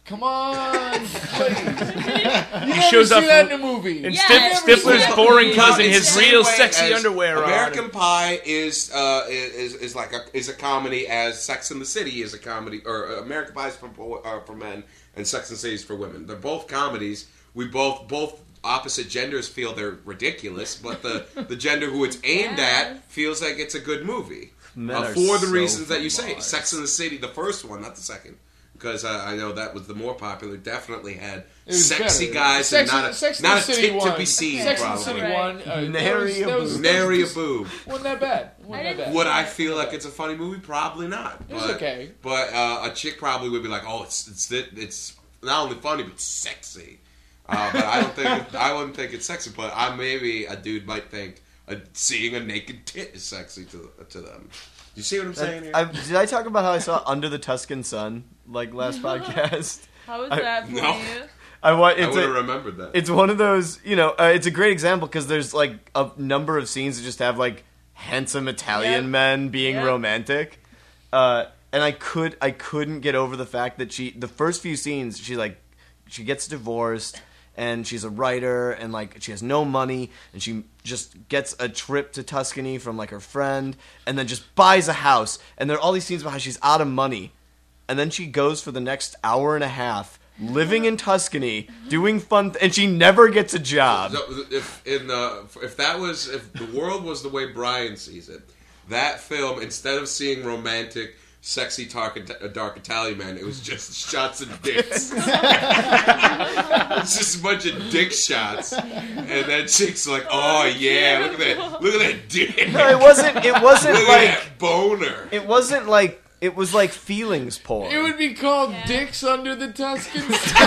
Come on, please. You never shows see up that in a movie. And Yeah. Stif- Stifler's Yeah. boring No, cousin, it's his the same real way sexy as underwear American on. Pie is uh, is is like a is a comedy as Sex and the City is a comedy, or uh, American Pie is for bo- uh, for men and Sex and the City is for women. They're both comedies. We both both opposite genders feel they're ridiculous, but the the gender who it's aimed Yes. at feels like it's a good movie Men uh, are for the so reasons that you from say. Mars. Sex and the City, the first one, not the second. Because uh, I know that was the more popular. Definitely had It was sexy better. guys Sex and not and- a, Sex and not the a City tit to one. be seen. Sex and the probably. City Right. one. Uh, that Nary was- a that was- boob. Nary a was- boob. Wasn't that bad? I Wasn't that didn't- bad? Would I feel like it's a funny movie? Probably not. It was But, okay. But uh, a chick probably would be like, "Oh, it's it's it's not only funny but sexy." Uh, but I don't think I wouldn't think it's sexy. But I maybe a dude might think uh, seeing a naked tit is sexy to to them. You see what I'm saying? Here? I, did I talk about how I saw Under the Tuscan Sun like last podcast? How was I- that for No. you? I want. I It's would have a, remembered that. it's one of those. You know, uh, it's a great example because there's like a number of scenes that just have like handsome Italian Yep. men being Yep. romantic, uh, and I could I couldn't get over the fact that she the first few scenes she like she gets divorced. And she's a writer, and like she has no money, and she just gets a trip to Tuscany from like her friend, and then just buys a house. And there are all these scenes about how she's out of money, and then she goes for the next hour and a half living in Tuscany, doing fun, th- and she never gets a job. So if in uh, if that was if the world was the way Brian sees it, that film, instead of seeing romantic, sexy, dark, dark Italian men, it was just shots of dicks. It's just a bunch of dick shots, and then chicks like, "Oh yeah, look at that, look at that dick." No, it wasn't. It wasn't Look like at that boner. it wasn't like it was like feelings porn. It would be called Yeah. Dicks Under the Tuscan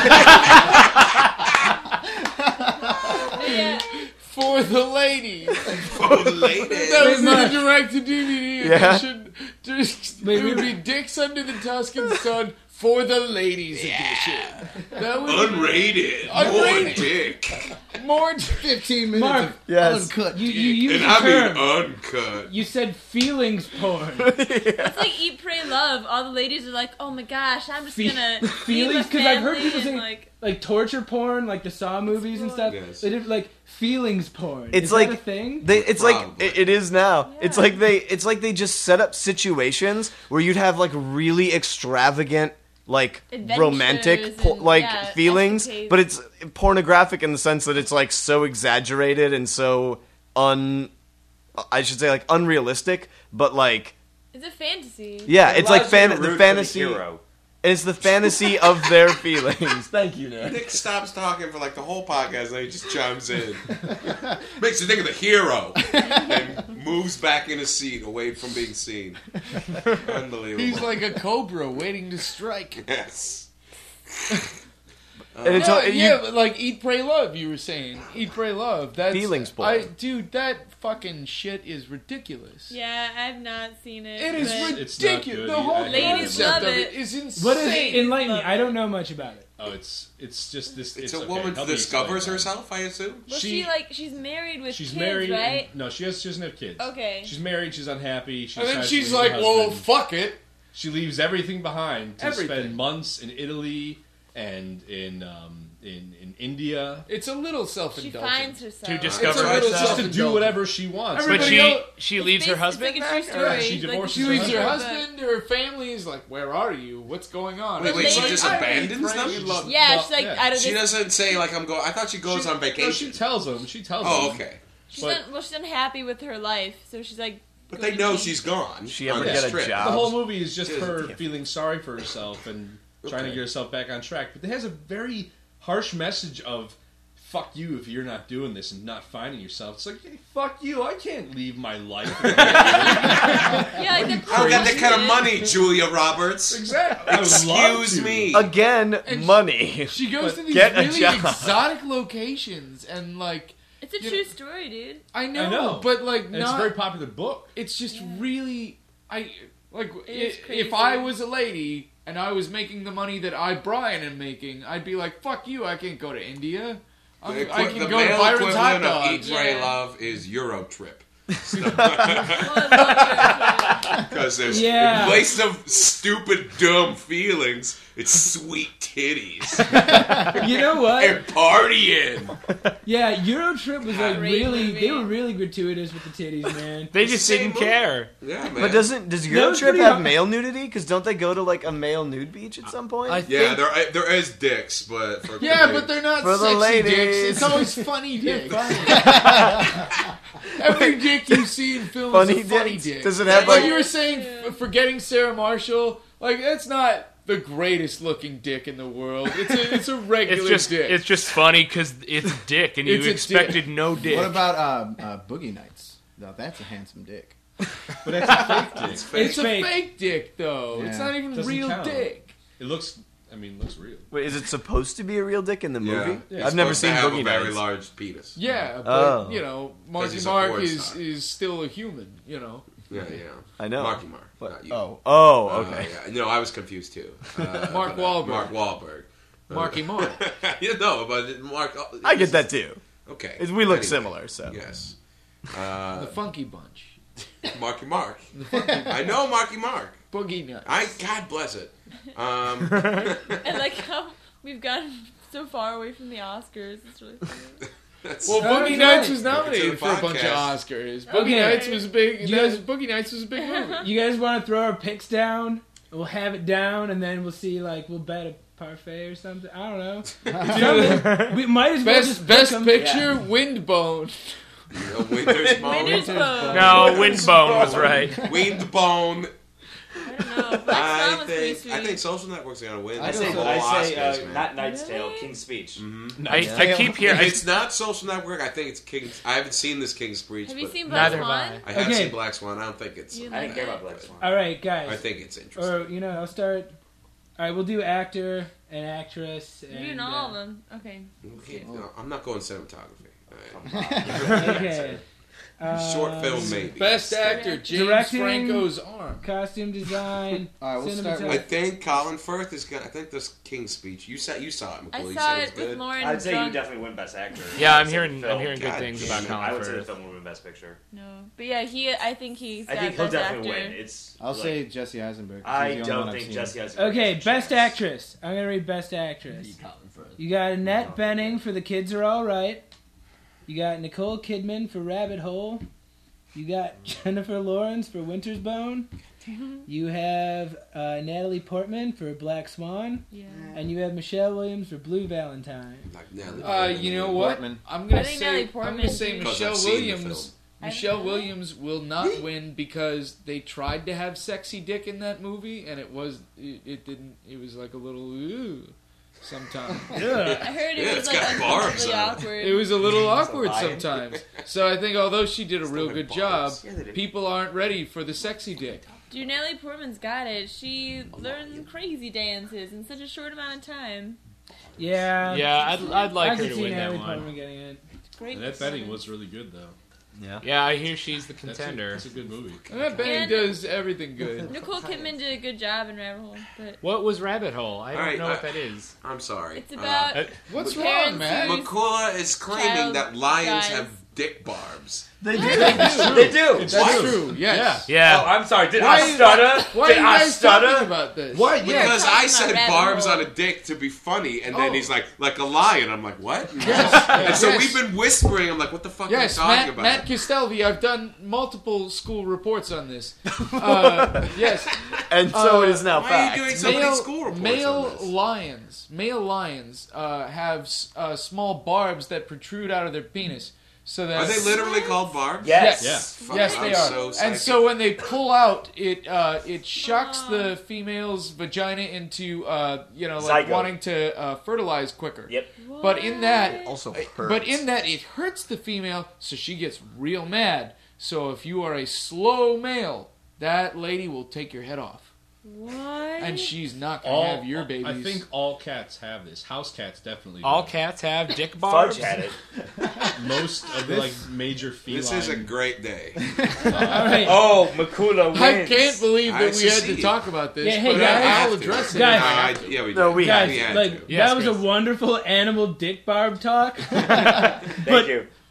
Yeah. for the ladies. Oh, lady. That was in the Mark. direct-to-D V D Yeah. edition. Just, Wait, it would wait. be Dicks Under the Tuscan Sun for the ladies edition. That would Unrated, more Unrated. dick, more t- Fifteen minutes Mark, of Yes. uncut. You you used and the I term. mean uncut. You said feelings porn. It's like Eat, Pray, Love. All the ladies are like, "Oh my gosh, I'm just Fe- gonna leave feelings? my 'Cause I've heard family people and, say- like." Like torture porn, like the Saw movies and stuff. Yes. They did like feelings porn. It's Is like that a thing. They, it's like Probably. it, it is now. It's Yeah. like they it's like they just set up situations where you'd have like really extravagant like Adventures romantic po- and, like yeah, feelings, escapades. but it's pornographic in the sense that it's like so exaggerated and so un I should say like unrealistic, but like It's a fantasy. yeah, It it's like allows you fan- to root the for fantasy. hero. It's the fantasy of their feelings. Thank you, Nick. Nick stops talking for like the whole podcast, and he just chimes in. Makes you think of the hero, and moves back in his seat, away from being seen. Unbelievable. He's like a cobra waiting to strike. yes. And it's No, all- and you- yeah, but like Eat, Pray, Love. You were saying Eat, Pray, Love. That's Feelings porn. I, dude, that fucking shit is ridiculous. Yeah, I've not seen it. It is but- It's not ridiculous. good. The whole I- Ladies concept love of it. it is insane. What is it? Enlighten me. Love I don't know much about it. Oh, it's it's just this. It's, It's, a okay, woman help me discovers explain that. herself, I assume. Well, she, she- like she's married with She's kids, married. right? And, no, she has. She doesn't have kids. Okay. She's married. She's unhappy. She and then decides to she's leave like, her "Well, husband. fuck it." She leaves everything behind to Everything. spend months in Italy and in um, in in India. It's a little She self-indulgent. finds herself. To It's discover a little Just herself. to do whatever she wants. Everybody But she else- she It's leaves her based- husband. It's like a true Yeah, story. she Like, divorces She it's her leaves her like a- husband. Her family is like, "Where are you? What's going on?" Wait, And wait, she's she like, just "I abandons pray them? you love-" Yeah, Well, she's like, yeah. I don't. She This, doesn't say like I'm going. I thought she goes She- on No, vacation. she tells him. She tells oh, him. okay. she's but- un, well, she's unhappy with her life, so she's like. But going they know to she's change. gone. She on ever this get a trip. job? The whole movie is just She doesn't- her feeling sorry for herself and trying to Okay. get herself back on track. But it has a very harsh message of "fuck you" if you're not doing this and not finding yourself. It's like, hey, fuck you! I can't leave my life. Yeah, like the I don't got that crazy- kind of money, Julia Roberts. exactly. I would love Excuse to. me. Again, money. She goes But to these get a really job. exotic locations, and like, It's a You true know- story, dude. I know, I know. but like, And not. it's a very popular book. It's just Yeah. really, I like i- is crazy. if I was a lady and I was making the money that I Brian am making, I'd be like, "Fuck you! I can't go to India. I'm, The, I equi- can the go to male Byron's Hot equivalent of Eat, Dogs." Pray, Yeah. Love is Euro Trip. Because there's Yeah. in place of stupid, dumb feelings, it's sweet titties You know what? and partying. Yeah, Eurotrip was like Great really. movie. They were really gratuitous with the titties, man. They just Same didn't movie. care. Yeah, man. But doesn't does That Euro was Trip pretty have hard. male nudity? Because don't they go to like a male nude beach at some point? I yeah, think- there there is dicks, but for Yeah, but they're not For the sexy ladies. dicks. It's always funny dicks. Every dick you see in film Funny is a funny dicks? dick. Does it have, like, like- you were saying, f- forgetting Sarah Marshall? Like that's not the greatest looking dick in the world. It's a it's a regular It's just dick. it's just funny because it's dick, and you It's a expected no dick. What about um, uh, Boogie Nights? No, that's a handsome dick. But that's a fake dick. it's fake. It's a fake. fake dick though. It's Yeah. not even Doesn't real count. dick. It looks. I mean, looks real. Wait, is it supposed to be a real dick in the Yeah. movie? He's I've never supposed to seen have Boogie a very Nights. large penis. Yeah, but Oh. you know, Marky he's a Mark porn is star. is still a human. You know. Yeah, yeah. I know. Marky Mark. What? Not you. Oh, oh, Uh, okay. yeah. No, I was confused too. Uh, Mark but, uh, Wahlberg. Mark Wahlberg. Marky Mark. You know, but Mark. I get that too. Okay. It's- We look Anyway, similar, so. Yes. Uh, The Funky Bunch. Marky Mark. I know Marky Mark. Boogie Nuts. I God bless it. Um, I like how we've gotten so far away from the Oscars. It's really funny. that's, Well, Oh, Boogie okay. Nights was Welcome to nominated the for a bunch of podcast. Oscars. Boogie Okay. Nights was a big. You that was- guys- Boogie Nights was a big movie. You guys want to throw our picks down? We'll have it down, and then we'll see. Like we'll bet a parfait or something. I don't know. Something. We might as well Best just Best pick 'em. Picture, Windbone. you know, Winter's Bone. Winter's Bone. No, Windbone was right. Windbone. I don't know. Black I Swan was pretty think sweet. I think Social Network's gonna win. I the say, whole I say Oscars, uh, man. not Knight's Tale, Really? King's Speech. I, I keep hearing. If I, it's not Social Network, I think it's King's. I haven't seen this King's Speech. Have you but seen Black Neither have Swan? I. I have Okay. seen Black Swan. I don't think it's. You I didn't care about but Black Swan. All right, guys. I think it's interesting. Or you know, I'll start. All right, we'll do actor and actress. You're And, doing all of uh, them. Okay. Okay, no, I'm not going cinematography. All right. Okay. Short Um, film, maybe. Best actor, James Directing. Franco's arm. Costume design. All right, we'll start cinematography. I think Colin Firth is gonna. I think this King's Speech. You saw. You saw it, I McCool. You saw said it it was with good. Lauren. I'd say you drunk. definitely win Best Actor. yeah, I'd I'm say hearing. film. I'm hearing good God things damn about it. Colin I would say the Firth. film will win Best Picture. No, but yeah, he. I think he's. I got think he'll Best definitely actor. win. It's. I'll like, say Jesse Eisenberg. 'cause I he's the only don't one I've think seen. Jesse has. Okay, a best chance. actress. I'm gonna read best actress. You got Annette Bening for The Kids Are All Right. You got Nicole Kidman for Rabbit Hole. You got Jennifer Lawrence for Winter's Bone. You have uh, Natalie Portman for Black Swan. Yeah. And you have Michelle Williams for Blue Valentine. Like Natalie Uh, Portman. you know what? Portman. I'm gonna I think say Natalie I'm Portman gonna say too. Because Michelle I've seen the Williams. film. I Michelle don't know. Williams will not win because they tried to have sexy dick in that movie, and it was it, it didn't. It was like a little ooh, sometimes. I heard it Yeah, was it's like got barbs uncomfortably on it. awkward. It was a little awkward lion. sometimes. So I think although she did a real Still good have job, barbs. Yeah, they do. people aren't ready for the sexy dick. Dude, Natalie Portman's got it. She learned crazy dances in such a short amount of time. Yeah. Yeah, I'd, I'd like I her could to see win that Natalie one. Portman getting it. Great. And that betting was really good, though. Yeah. Yeah, I hear she's the That's a, contender. that's a good movie. And that Benny And- does everything good. Nicole Kidman did a good job in Rabbit Hole, but What was Rabbit Hole? I don't Alright, know I- what that is. I'm sorry. it's Uh, about Uh, What's Parents wrong, Matt? who- McCullough is claiming Child that lions dies. have dick barbs. They do. They do. That's true. Yes. Yeah. Oh, I'm sorry. Did Why I stutter? Why Did are you I guys stutter? talking about this? What? Yeah. Because talking I about said rabbit barbs hole. on a dick to be funny, and then Oh. he's like, like a lion. I'm like, what? Yes. And so Yes. we've been whispering. I'm like, what the fuck Yes, are you talking Matt, about? Matt Castelvi. I've done multiple school reports on this. Uh, yes, And so Uh, it is now why are fact. you doing so many male, school reports male on this? lions, male lions uh, have s- uh, small barbs that protrude out of their penis, so that Are they literally called barbs? Yes. Yes, Fuck, yes, I'm they are. so and psychic. so when they pull out, it uh, it shocks the female's vagina into uh, you know like Zygote. wanting to uh, fertilize quicker. Yep. But in that, Also uh, hurts. but in that, it hurts the female, so she gets real mad. So if you are a slow male, that lady will take your head off, What? and she's not gonna All, have your babies. I think all cats have this. House cats definitely. All do. cats have dick barbs. Fudge had it. Most of the like major feline. This is a great day. All right. Oh, Makula wins. I can't believe I that we had to secede. talk about this, Yeah, hey, but guys. I'll Have to. address it. Guys. No, I- yeah, we No, did. we Guys, We had like to. Yes, that was Chris. a wonderful animal dick barb talk. Thank but you.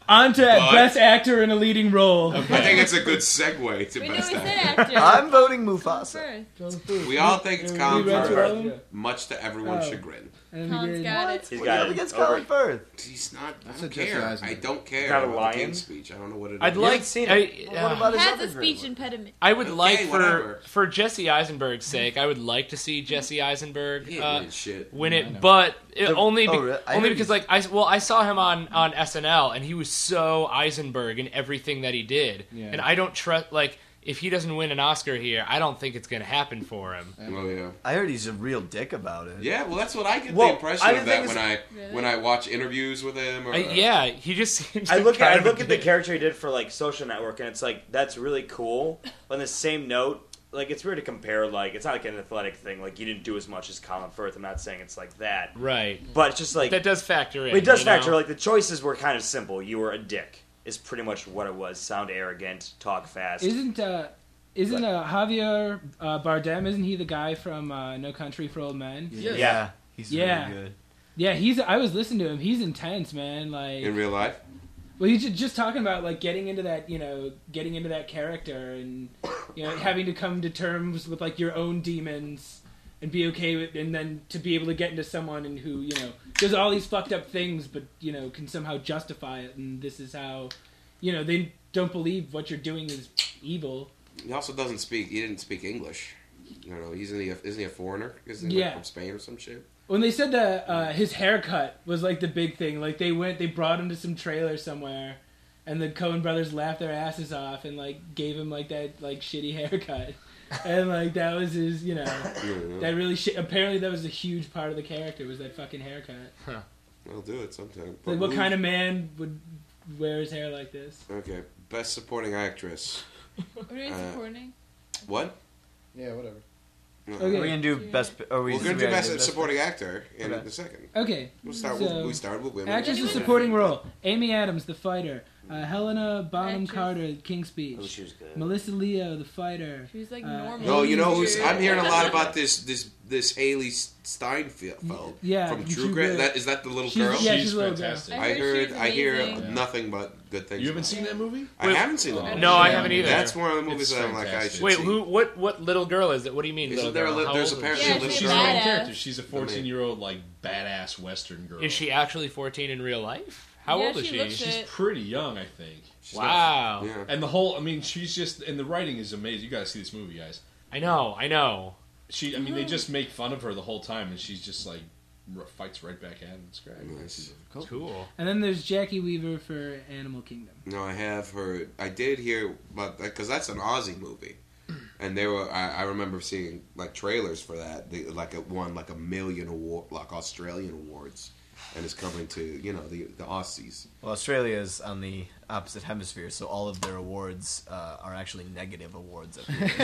On to But- best actor in a leading role. I think it's a good segue to We knew best we said actor. actor. I'm voting Mufasa. First. We all think it's Colin We went to Firth, Ellen? much to everyone's Oh. chagrin. And Colin's we did. got it. He's What do got you have it. against Over- Colin Firth? He's not. I That's don't a Jesse care. I Eisenberg. don't care Not a about the lion? King's Speech. I don't know what it is. I'd You like. haven't seen I, it. What uh, about his Has other a great speech one? impediment. I would Okay, like for whatever. for Jesse Eisenberg's sake, I would like to see Jesse Eisenberg He ain't uh, winning shit. win I it, know. but it, The- only be, oh, really? I only heard because he's- like I well I saw him on on S N L and he was so Eisenberg in everything that he did, Yeah. and I don't trust like if he doesn't win an Oscar here, I don't think it's going to happen for him. Oh yeah. I heard he's a real dick about it. Yeah, well, that's what I get Well, the impression I of think that it's- when I Really? when I watch interviews with him. Or, I, yeah, he just seems I like look at kind I of a look at the dick. character he did for like Social Network, and it's like that's really cool. But on the same note, like it's weird to compare. Like it's not like an athletic thing. Like you didn't do as much as Colin Firth. I'm not saying it's like that, Right. but it's just like That does factor in. it does you factor. know? Like the choices were kind of simple. You were a dick. Is pretty much what it was. Sound arrogant, talk fast. Isn't uh, isn't uh, Javier uh, Bardem? Isn't he the guy from uh, No Country for Old Men? Yeah. Yeah. He's Yeah. really good. Yeah, he's. I was listening to him. He's intense, man. Like, in real life. well, he's ju- just talking about like getting into that, you know, getting into that character, and you know, having to come to terms with like your own demons and be okay with, and then to be able to get into someone and who, you know, does all these fucked up things, but you know, can somehow justify it, and this is how, you know, they don't believe what you're doing is evil. He also doesn't speak. He didn't speak English. I don't know. He's isn't he a, isn't he a foreigner? Isn't he like, Yeah. from Spain or some shit? When they said that uh, his haircut was like the big thing, like they went, they brought him to some trailer somewhere, and the Coen brothers laughed their asses off and like gave him like that like shitty haircut, and like that was his, you know, Yeah. that really shit. Apparently, that was a huge part of the character was that fucking haircut. I'll do it sometime. Like, what kind of man would wear his hair like this? Okay, best supporting actress. What are you Uh, supporting? What? Yeah, whatever. No. Okay. Are we gonna do best? Are we We're going to do we best gonna supporting actor in Okay. a second. Okay, We'll start. So, with, we started with women. actress in Anyone- supporting role: Amy Adams, the fighter; uh, Helena Bonham Actress. Carter, King's Oh, Speech; she was good. Melissa Leo, the fighter. She was like uh, normal. No, you know who's? I'm hearing a lot about this. This this Haley Steinfeld Yeah, from True True Grit. Grit. That is that the little She's- girl? yeah, she's she's a little girl. fantastic. I I heard heard. she's I hear amazing. nothing but good things. You haven't about seen her. that movie? I haven't seen that. Oh, movie. No, I haven't either. That's one of the movies It's that I'm like, I fantastic. should Wait, see. who? What? What little girl is it? What do you mean? Isn't little there a girl? li- How there's old is apparently Yeah, a little she's She's girl. the main badass. character. She's a fourteen-year-old like badass Western girl. Is she actually fourteen in real life? How Yeah, old is she she? looks She's it. pretty young, I think. She's Wow. not- yeah. And the whole, I mean, she's just, and the writing is amazing. You gotta see this movie, guys. I know. I know. She, I mean, they just make fun of her the whole time, and she's just like r- fights right back at him. It's great. Nice. Cool. And then there's Jackie Weaver for Animal Kingdom. No, I have heard. I did hear, but because that's an Aussie movie, and they were. I, I remember seeing like trailers for that. They, like it won like a million award, like Australian awards, and it's coming to you know the the Aussies. Well, Australia is on the opposite hemisphere, so all of their awards uh, are actually negative awards.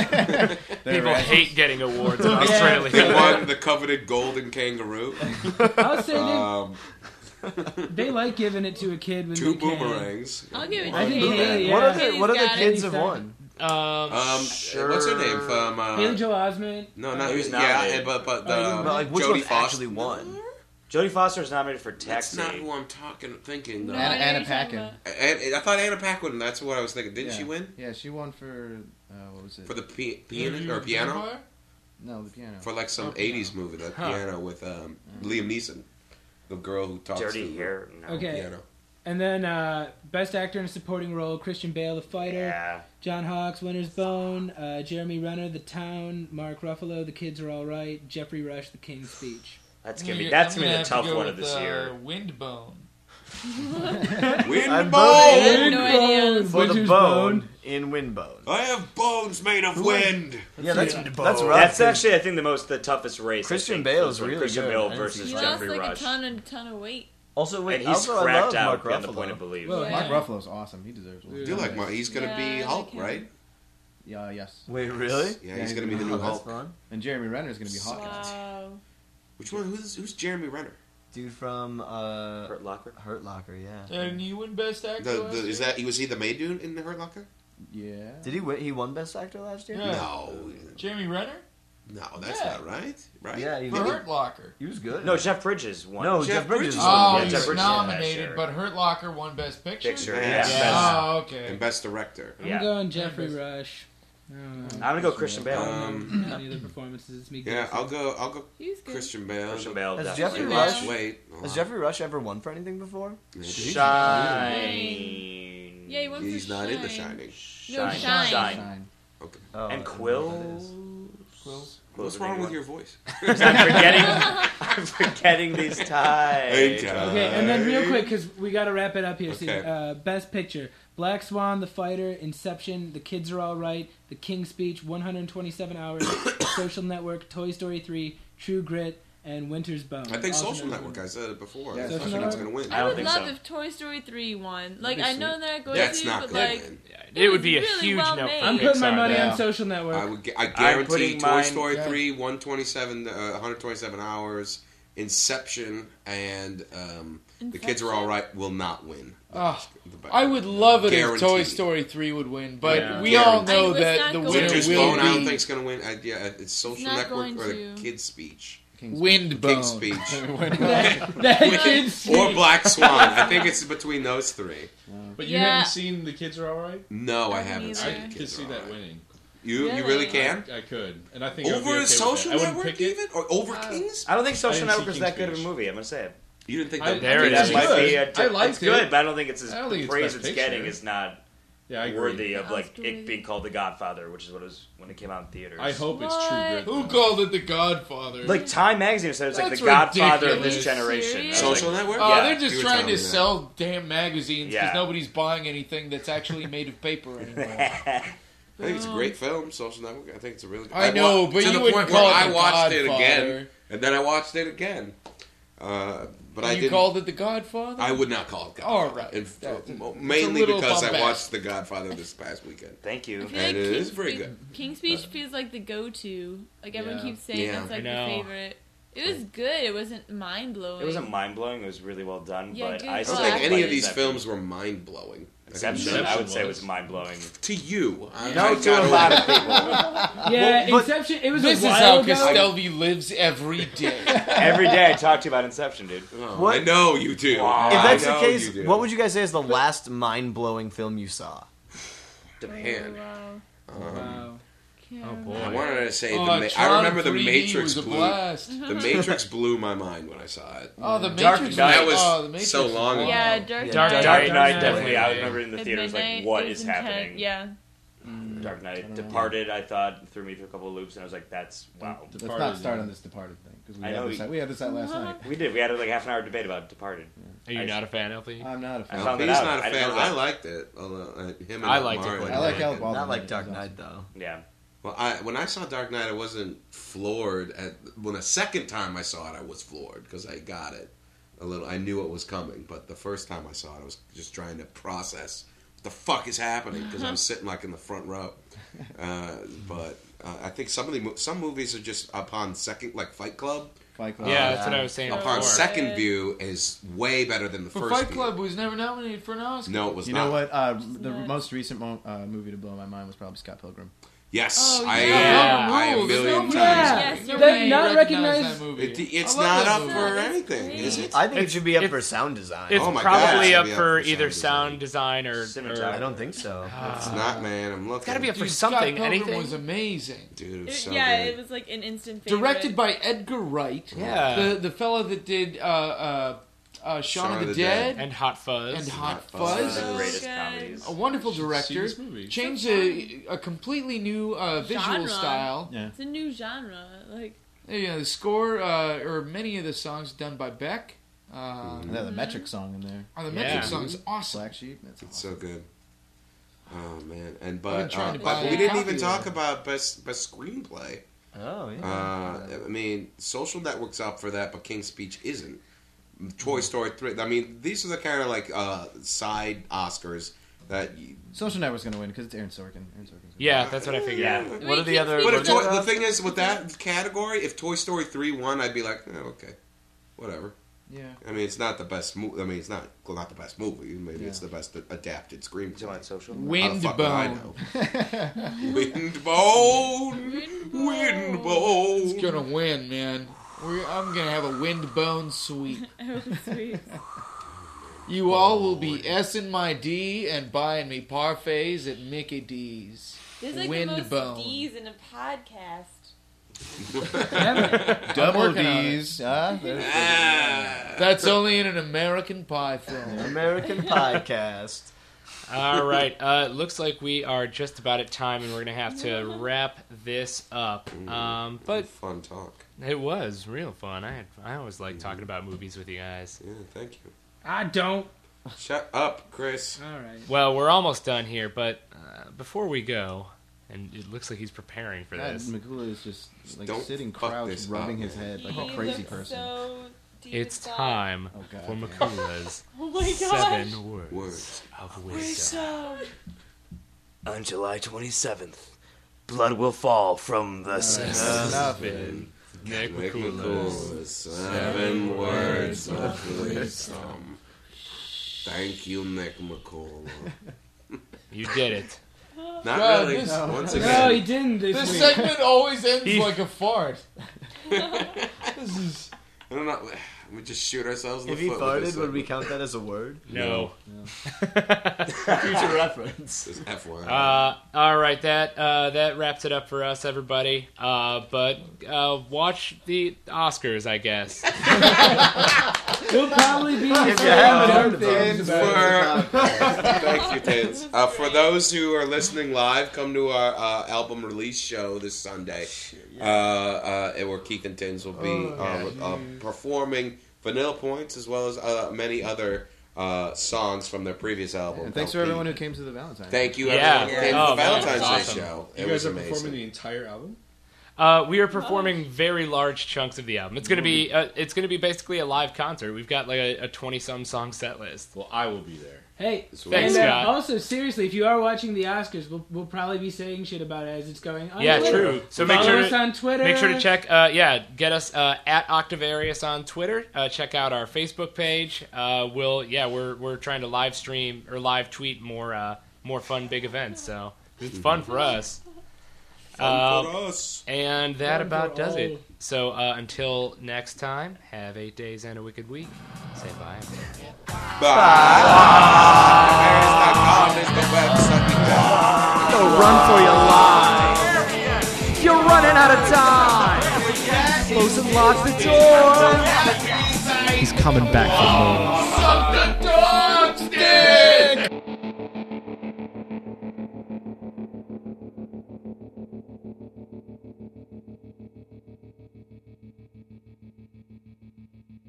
People hate getting awards in Yeah. They Australia. won the coveted golden kangaroo. I'll say they, Um, they like giving it to a kid when two they can. boomerangs. I'll give it to I think Haley. Haley, yeah. What other Haley's what other got it. kids have Haley's won? Um, Um, Sure. what's her name from? Uh, Haley Joel Osment. no, not He was yeah, nominated. but but Oh, uh, But like, which Jodie ones Foster actually won? Jodie Foster is nominated for That's Taxi. not who I'm talking thinking. No, though. I know Anna- what Anna you're talking Paquin. about. And, I thought Anna Paquin. That's what I was thinking. Didn't Yeah. she win Yeah, she won for uh, what was it? for the pi- piano or piano no, the piano. for like some Oh, eighties movie? The Huh. piano with um, Liam Neeson, the girl who talks Dirty to hair. No. Okay. piano. And then uh, Best Actor in a Supporting Role: Christian Bale, The Fighter; Yeah. John Hawkes, Winter's Bone; uh, Jeremy Renner, The Town; Mark Ruffalo, The Kids Are All Right; Jeffrey Rush, The King's Speech. That's I'm gonna be gonna- that's I'm gonna be the have to tough go one of with, this uh, year. Windbone. I'm Windbone. voting no idea on this for the Winter's bone, Bone. in Windbone. I have bones made of wind. Yeah, that's Yeah. that's rough. That's actually, I think, the most the toughest race. I Christian think, Bale's was when really Christian good. I Bale didn't versus He see lost Jeffrey like Rush, a ton and ton of weight. also wait. and he's also, I cracked love out Mark beyond the Ruffalo. point of belief. Well, Mark yeah. Ruffalo's awesome. He deserves one. I do like Mark. He's gonna Yeah, be I Hulk, like him. right? Yeah, yes. Wait, really? Yeah, Yeah, he's gonna be the Oh, new that's Hulk. fun. And Jeremy Renner is going to be Hawkeye. Wow. Which one? Who's who's Jeremy Renner? Dude from uh, Hurt Locker. Hurt Locker, yeah. And you win Best Actor The, last the, is year? that was he the maid dude in the Hurt Locker? Yeah. Did he win? He won Best Actor last year. Yeah. No, Jeremy Renner? No, that's Yeah. not right. Right? Yeah, he, For Hurt Locker. he was good. No, Jeff Bridges won. No, Jeff Jeff, Bridges. Bridges was Oh, good. Yeah, he Jeff was Bridges won last nominated, year. but Hurt Locker won Best Picture. Picture. Yeah. Yeah. Yes. Best- Oh, okay. And best director. I'm Yeah. going Jeffrey Rush. I'm gonna go Christian Bale. Um, Any of the performances, it's me. yeah, guessing. I'll go. I'll go. He's good. Christian Bale. Christian Bale. Has definitely. Jeffrey Rush- Rush. Wait. Has Jeffrey Rush ever won for anything before? Shine. Yeah, he won for He's not in The Shine. Shining. No, Shine. Shine. Shine. Shine. Okay. Oh, And I don't know Quill. what that is. Quills. What's wrong with your voice? I'm forgetting. I'm forgetting these ties. Okay. Okay, and then real quick, because we got to wrap it up here. Okay. So, uh, best picture: Black Swan, The Fighter, Inception, The Kids Are All Right, The King's Speech, one hundred twenty-seven hours, Social Network, Toy Story three, True Grit, and Winter's Bone. I think Also Social known as- Network. I said it before. Yeah, I Social think it's Network. going to win. I I don't would think love so. if Toy Story three won. Like, be I sweet. know they're going That's to, not but good, like, man. It would be a really huge well no. made. for I'm putting my Pixar, money though. on Social Network. I would. gu- I guarantee putting Toy mine- Story yeah. three, one twenty-seven, uh, one hundred twenty-seven hours, Inception, and um, The Kids Are All Right will not win. Oh, The ba- I would love it if Guaranteed. Toy Story three would win, but Yeah. we all Guaranteed. know I was that not the going winner Winter's to. will Bone, I don't be think it's going to win. I, yeah, it's Social not Network going or to. The Kid's Speech. Windbone. King's Speech. that that kid's Or Black Swan. I think it's between those three. But you Yeah. haven't seen The Kids Are All Right? No, I I haven't neither. seen I The could Kids see Are that All Right. winning. You, you Really? really can? I, I could, and I think I would be Over okay with Social that. I wouldn't Network pick it. even? Or over Kings? I don't think Social I didn't Network see is that King's good of a Speech. movie. I'm gonna say it. You didn't think I- that There it That is. might good. be. A, I liked it's good, it. but I don't think it's as I don't think the it's praise Best it's getting Picture. is not Yeah, I agree. worthy of like Oscar. it being called The Godfather, which is what it was when it came out in theaters. I hope it's True What? Grit. Who though. called it The Godfather? Like Time Magazine said, it's like That's the Godfather of ridiculous. this generation. I was Social like, Network? Oh, Yeah, they're you just were trying telling to me that. sell damn magazines because Yeah. nobody's buying anything that's actually made of paper anymore. I think it's a great film, Social Network. I think it's a really good I know, but to you the wouldn't point call where it I The watched it Godfather. again, and then I watched it again. Uh, but I you didn't. called it The Godfather? I would not call it Godfather. All right. And f- That's- mo- it's mainly a little because I bombastic. watched The Godfather this past weekend. Thank you. I feel And like it King's is very Speech- good. King's Speech feels like the go-to. Like everyone Yeah. keeps saying Yeah. that's like I the know. favorite. It was good. It wasn't mind blowing. It wasn't mind blowing. It was really well done. Yeah, but good I I still don't think Well, any like of these Inception. films were mind blowing. Inception, I would say was mind blowing. To you, I, No, I to a gotta- lot of people. Yeah, Well, but Inception. It was This a is while how ago. Castelvi lives every day. Every day I talk to you about Inception, dude. Oh, What- I know you do. Wow. If I that's the know case, you do. what would you guys say is the last mind-blowing film you saw? Japan? Oh, wow. Um, Wow. Can't Oh, boy. I remember. wanted to say Oh, the Ma- I Tron remember the three D Matrix was a blew. blast. The Matrix blew my mind when I saw it. Oh, the Dark Matrix. Knight. That was oh, the Matrix so was long ago. Yeah, wild. Dark Yeah, Dark Knight. Dark Knight, Knight Dark definitely. Knight. I remember in the At theaters like, midnight, what it was is intense. happening? Yeah. Dark Knight. know. Departed, I thought, threw me through a couple of loops, and I was like, that's, wow. Let's Departed, not start yeah. on this Departed thing because we, I had know this- you- we had this out last night. We did. We had like a half an hour debate about Departed. Are you I- not a fan, L P? I'm not a I fan. found He's that out. not a I didn't fan. know I that. liked it. Although uh, him and I liked it Mario quite I like liked Alec it. Baldwin. Not like He's Dark awesome. Knight, though. Yeah. Well, I, when I saw Dark Knight, I wasn't floored. At when the second time I saw it, I was floored because I got it a little. I knew it was coming, but the first time I saw it, I was just trying to process what the fuck is happening because I was sitting like in the front row. Uh, but uh, I think some of the mo- some movies are just upon second, like Fight Club. Fight Club. Yeah, Oh, that's what yeah. I was saying Upon before. second Good. view is way better than the But first Fight view. Club was never nominated for an Oscar. No, it was You not. know what? Uh, the nuts. most recent mo- uh, movie to blow my mind was probably Scott Pilgrim. Yes, Oh, I, yeah. I a Rules. million Nobody- times. Yeah. Yes, agree. you're That right. not recognize recognized- that movie. It, it's I love not that up movie. for That's anything, great. is it? I think it It's- should be up it's- for sound design. It's Oh my God, probably it should up be up for for either sound sound design or. Cinematography. or I don't think so. It's not, man. I'm looking. It's got to be up for Dude, something. Scott Pilgrim Anything. was amazing. Dude, it was It- so yeah, good. it was like an instant favorite. Directed by Edgar Wright. Yeah. The the fella that did uh, uh, uh, Shaun of the, Dead, and Hot Fuzz. and Hot Fuzz. One of Fuzz. the So greatest good. comedies. A wonderful You should see director. this movie. Changed So a, a completely new uh, visual Genre. style. Yeah. It's a new genre. Like, Yeah, the score uh, or many of the songs done by Beck. Uh, Mm-hmm. And then the metric song in there. oh, the Yeah. Metric song's awesome. Black Sheep. That's It's awesome. so good. Oh man, and I've been but, trying uh, to but buy we a didn't copy even of talk it. about best best screenplay. Oh, yeah. Uh, I mean, Social Network's up for that, but King's Speech isn't. Toy Story three. I mean, these are the kind of like uh, side Oscars that. You, Social Network's gonna win because it's Aaron Sorkin. Aaron Sorkin's Yeah, that's what I figured. Yeah. I mean, What are the King's other- Speech but if was Toy, a- the thing is with that category, if Toy Story three won, I'd be like, eh, okay, whatever. Yeah. I mean, it's not the best movie. I mean, it's not well, not the best movie. Maybe Yeah. it's the best adapted screenplay. on social? How the fuck would I Windbone. know? Windbone. Windbone. It's gonna win, man. We're, I'm gonna have a windbone sweep. Oh, sweet. You all will be S'ing my D and buying me parfaits at Mickey D's. There's like Windbone. the most D's in a podcast. Double working on D's. Huh? There's- Ah. That's only in an American Pie film. American Podcast. All right. Uh, it looks like we are just about at time, and we're gonna have to wrap this up. Um, but Fun talk. it was real fun. I had, I always like talking about movies with you guys. Yeah, thank you. I don't. Shut up, Chris. All right. Well, we're almost done here, but uh, before we go, and it looks like he's preparing for God, this. Makula is just like Don't sitting fuck crouched, this rubbing up, his man. head like You a crazy look person. So deep It's inside. time Oh, God. for Makula's Oh my gosh. seven words, Words. of We're wisdom. so. On July twenty-seventh, blood will fall from the Enough. Nick Nick Makula's. McCool's seven words of wisdom. Thank you, Nick McCool. You did it. Not God, really. this- Once No, again. he didn't this, This week. segment always ends He- like a fart. This is. I don't know. We just shoot ourselves in the If he foot. with this farted, would we segment. count that as a word? No. Future reference. Just F Y I. Uh, all right, that uh, that wraps it up for us, everybody. Uh, but uh, watch the Oscars, I guess. We'll probably be If you saying haven't dumb heard about things about it. Thank you, Tins. Uh, for those who are listening live, come to our uh, album release show this Sunday, uh, uh, where Keith and Tins will be uh, uh, performing Vanilla Points as well as uh, many other uh, songs from their previous album. And thanks for L P. everyone who came to the Valentine's. Thank you, Yeah. everyone who came Oh, to the man, Valentine's that's Day awesome. show. You It guys was are amazing. performing the entire album? Uh, we are performing very large chunks of the album. It's gonna be uh, it's gonna be basically a live concert. We've got like a twenty some song set list. Well, I will be there. Hey, Thanks, and uh, Scott. also seriously, if you are watching the Oscars, we'll, we'll probably be saying shit about it as it's going on. Yeah, Twitter. true. So make Follow sure us to on Twitter. make sure to check. Uh, yeah, get us uh, at Octavarius on Twitter. Uh, check out our Facebook page. Uh, we'll yeah we're we're trying to live stream or live tweet more uh, more fun big events. So it's fun for us. Fun Um, for us. And that Fun about for does all. it. So uh, until next time, have eight days and a wicked week. Say bye. Bye. Paris dot com is the website we got. Go run for your life. You're running out of time. Close and lock the door. He's coming back for more.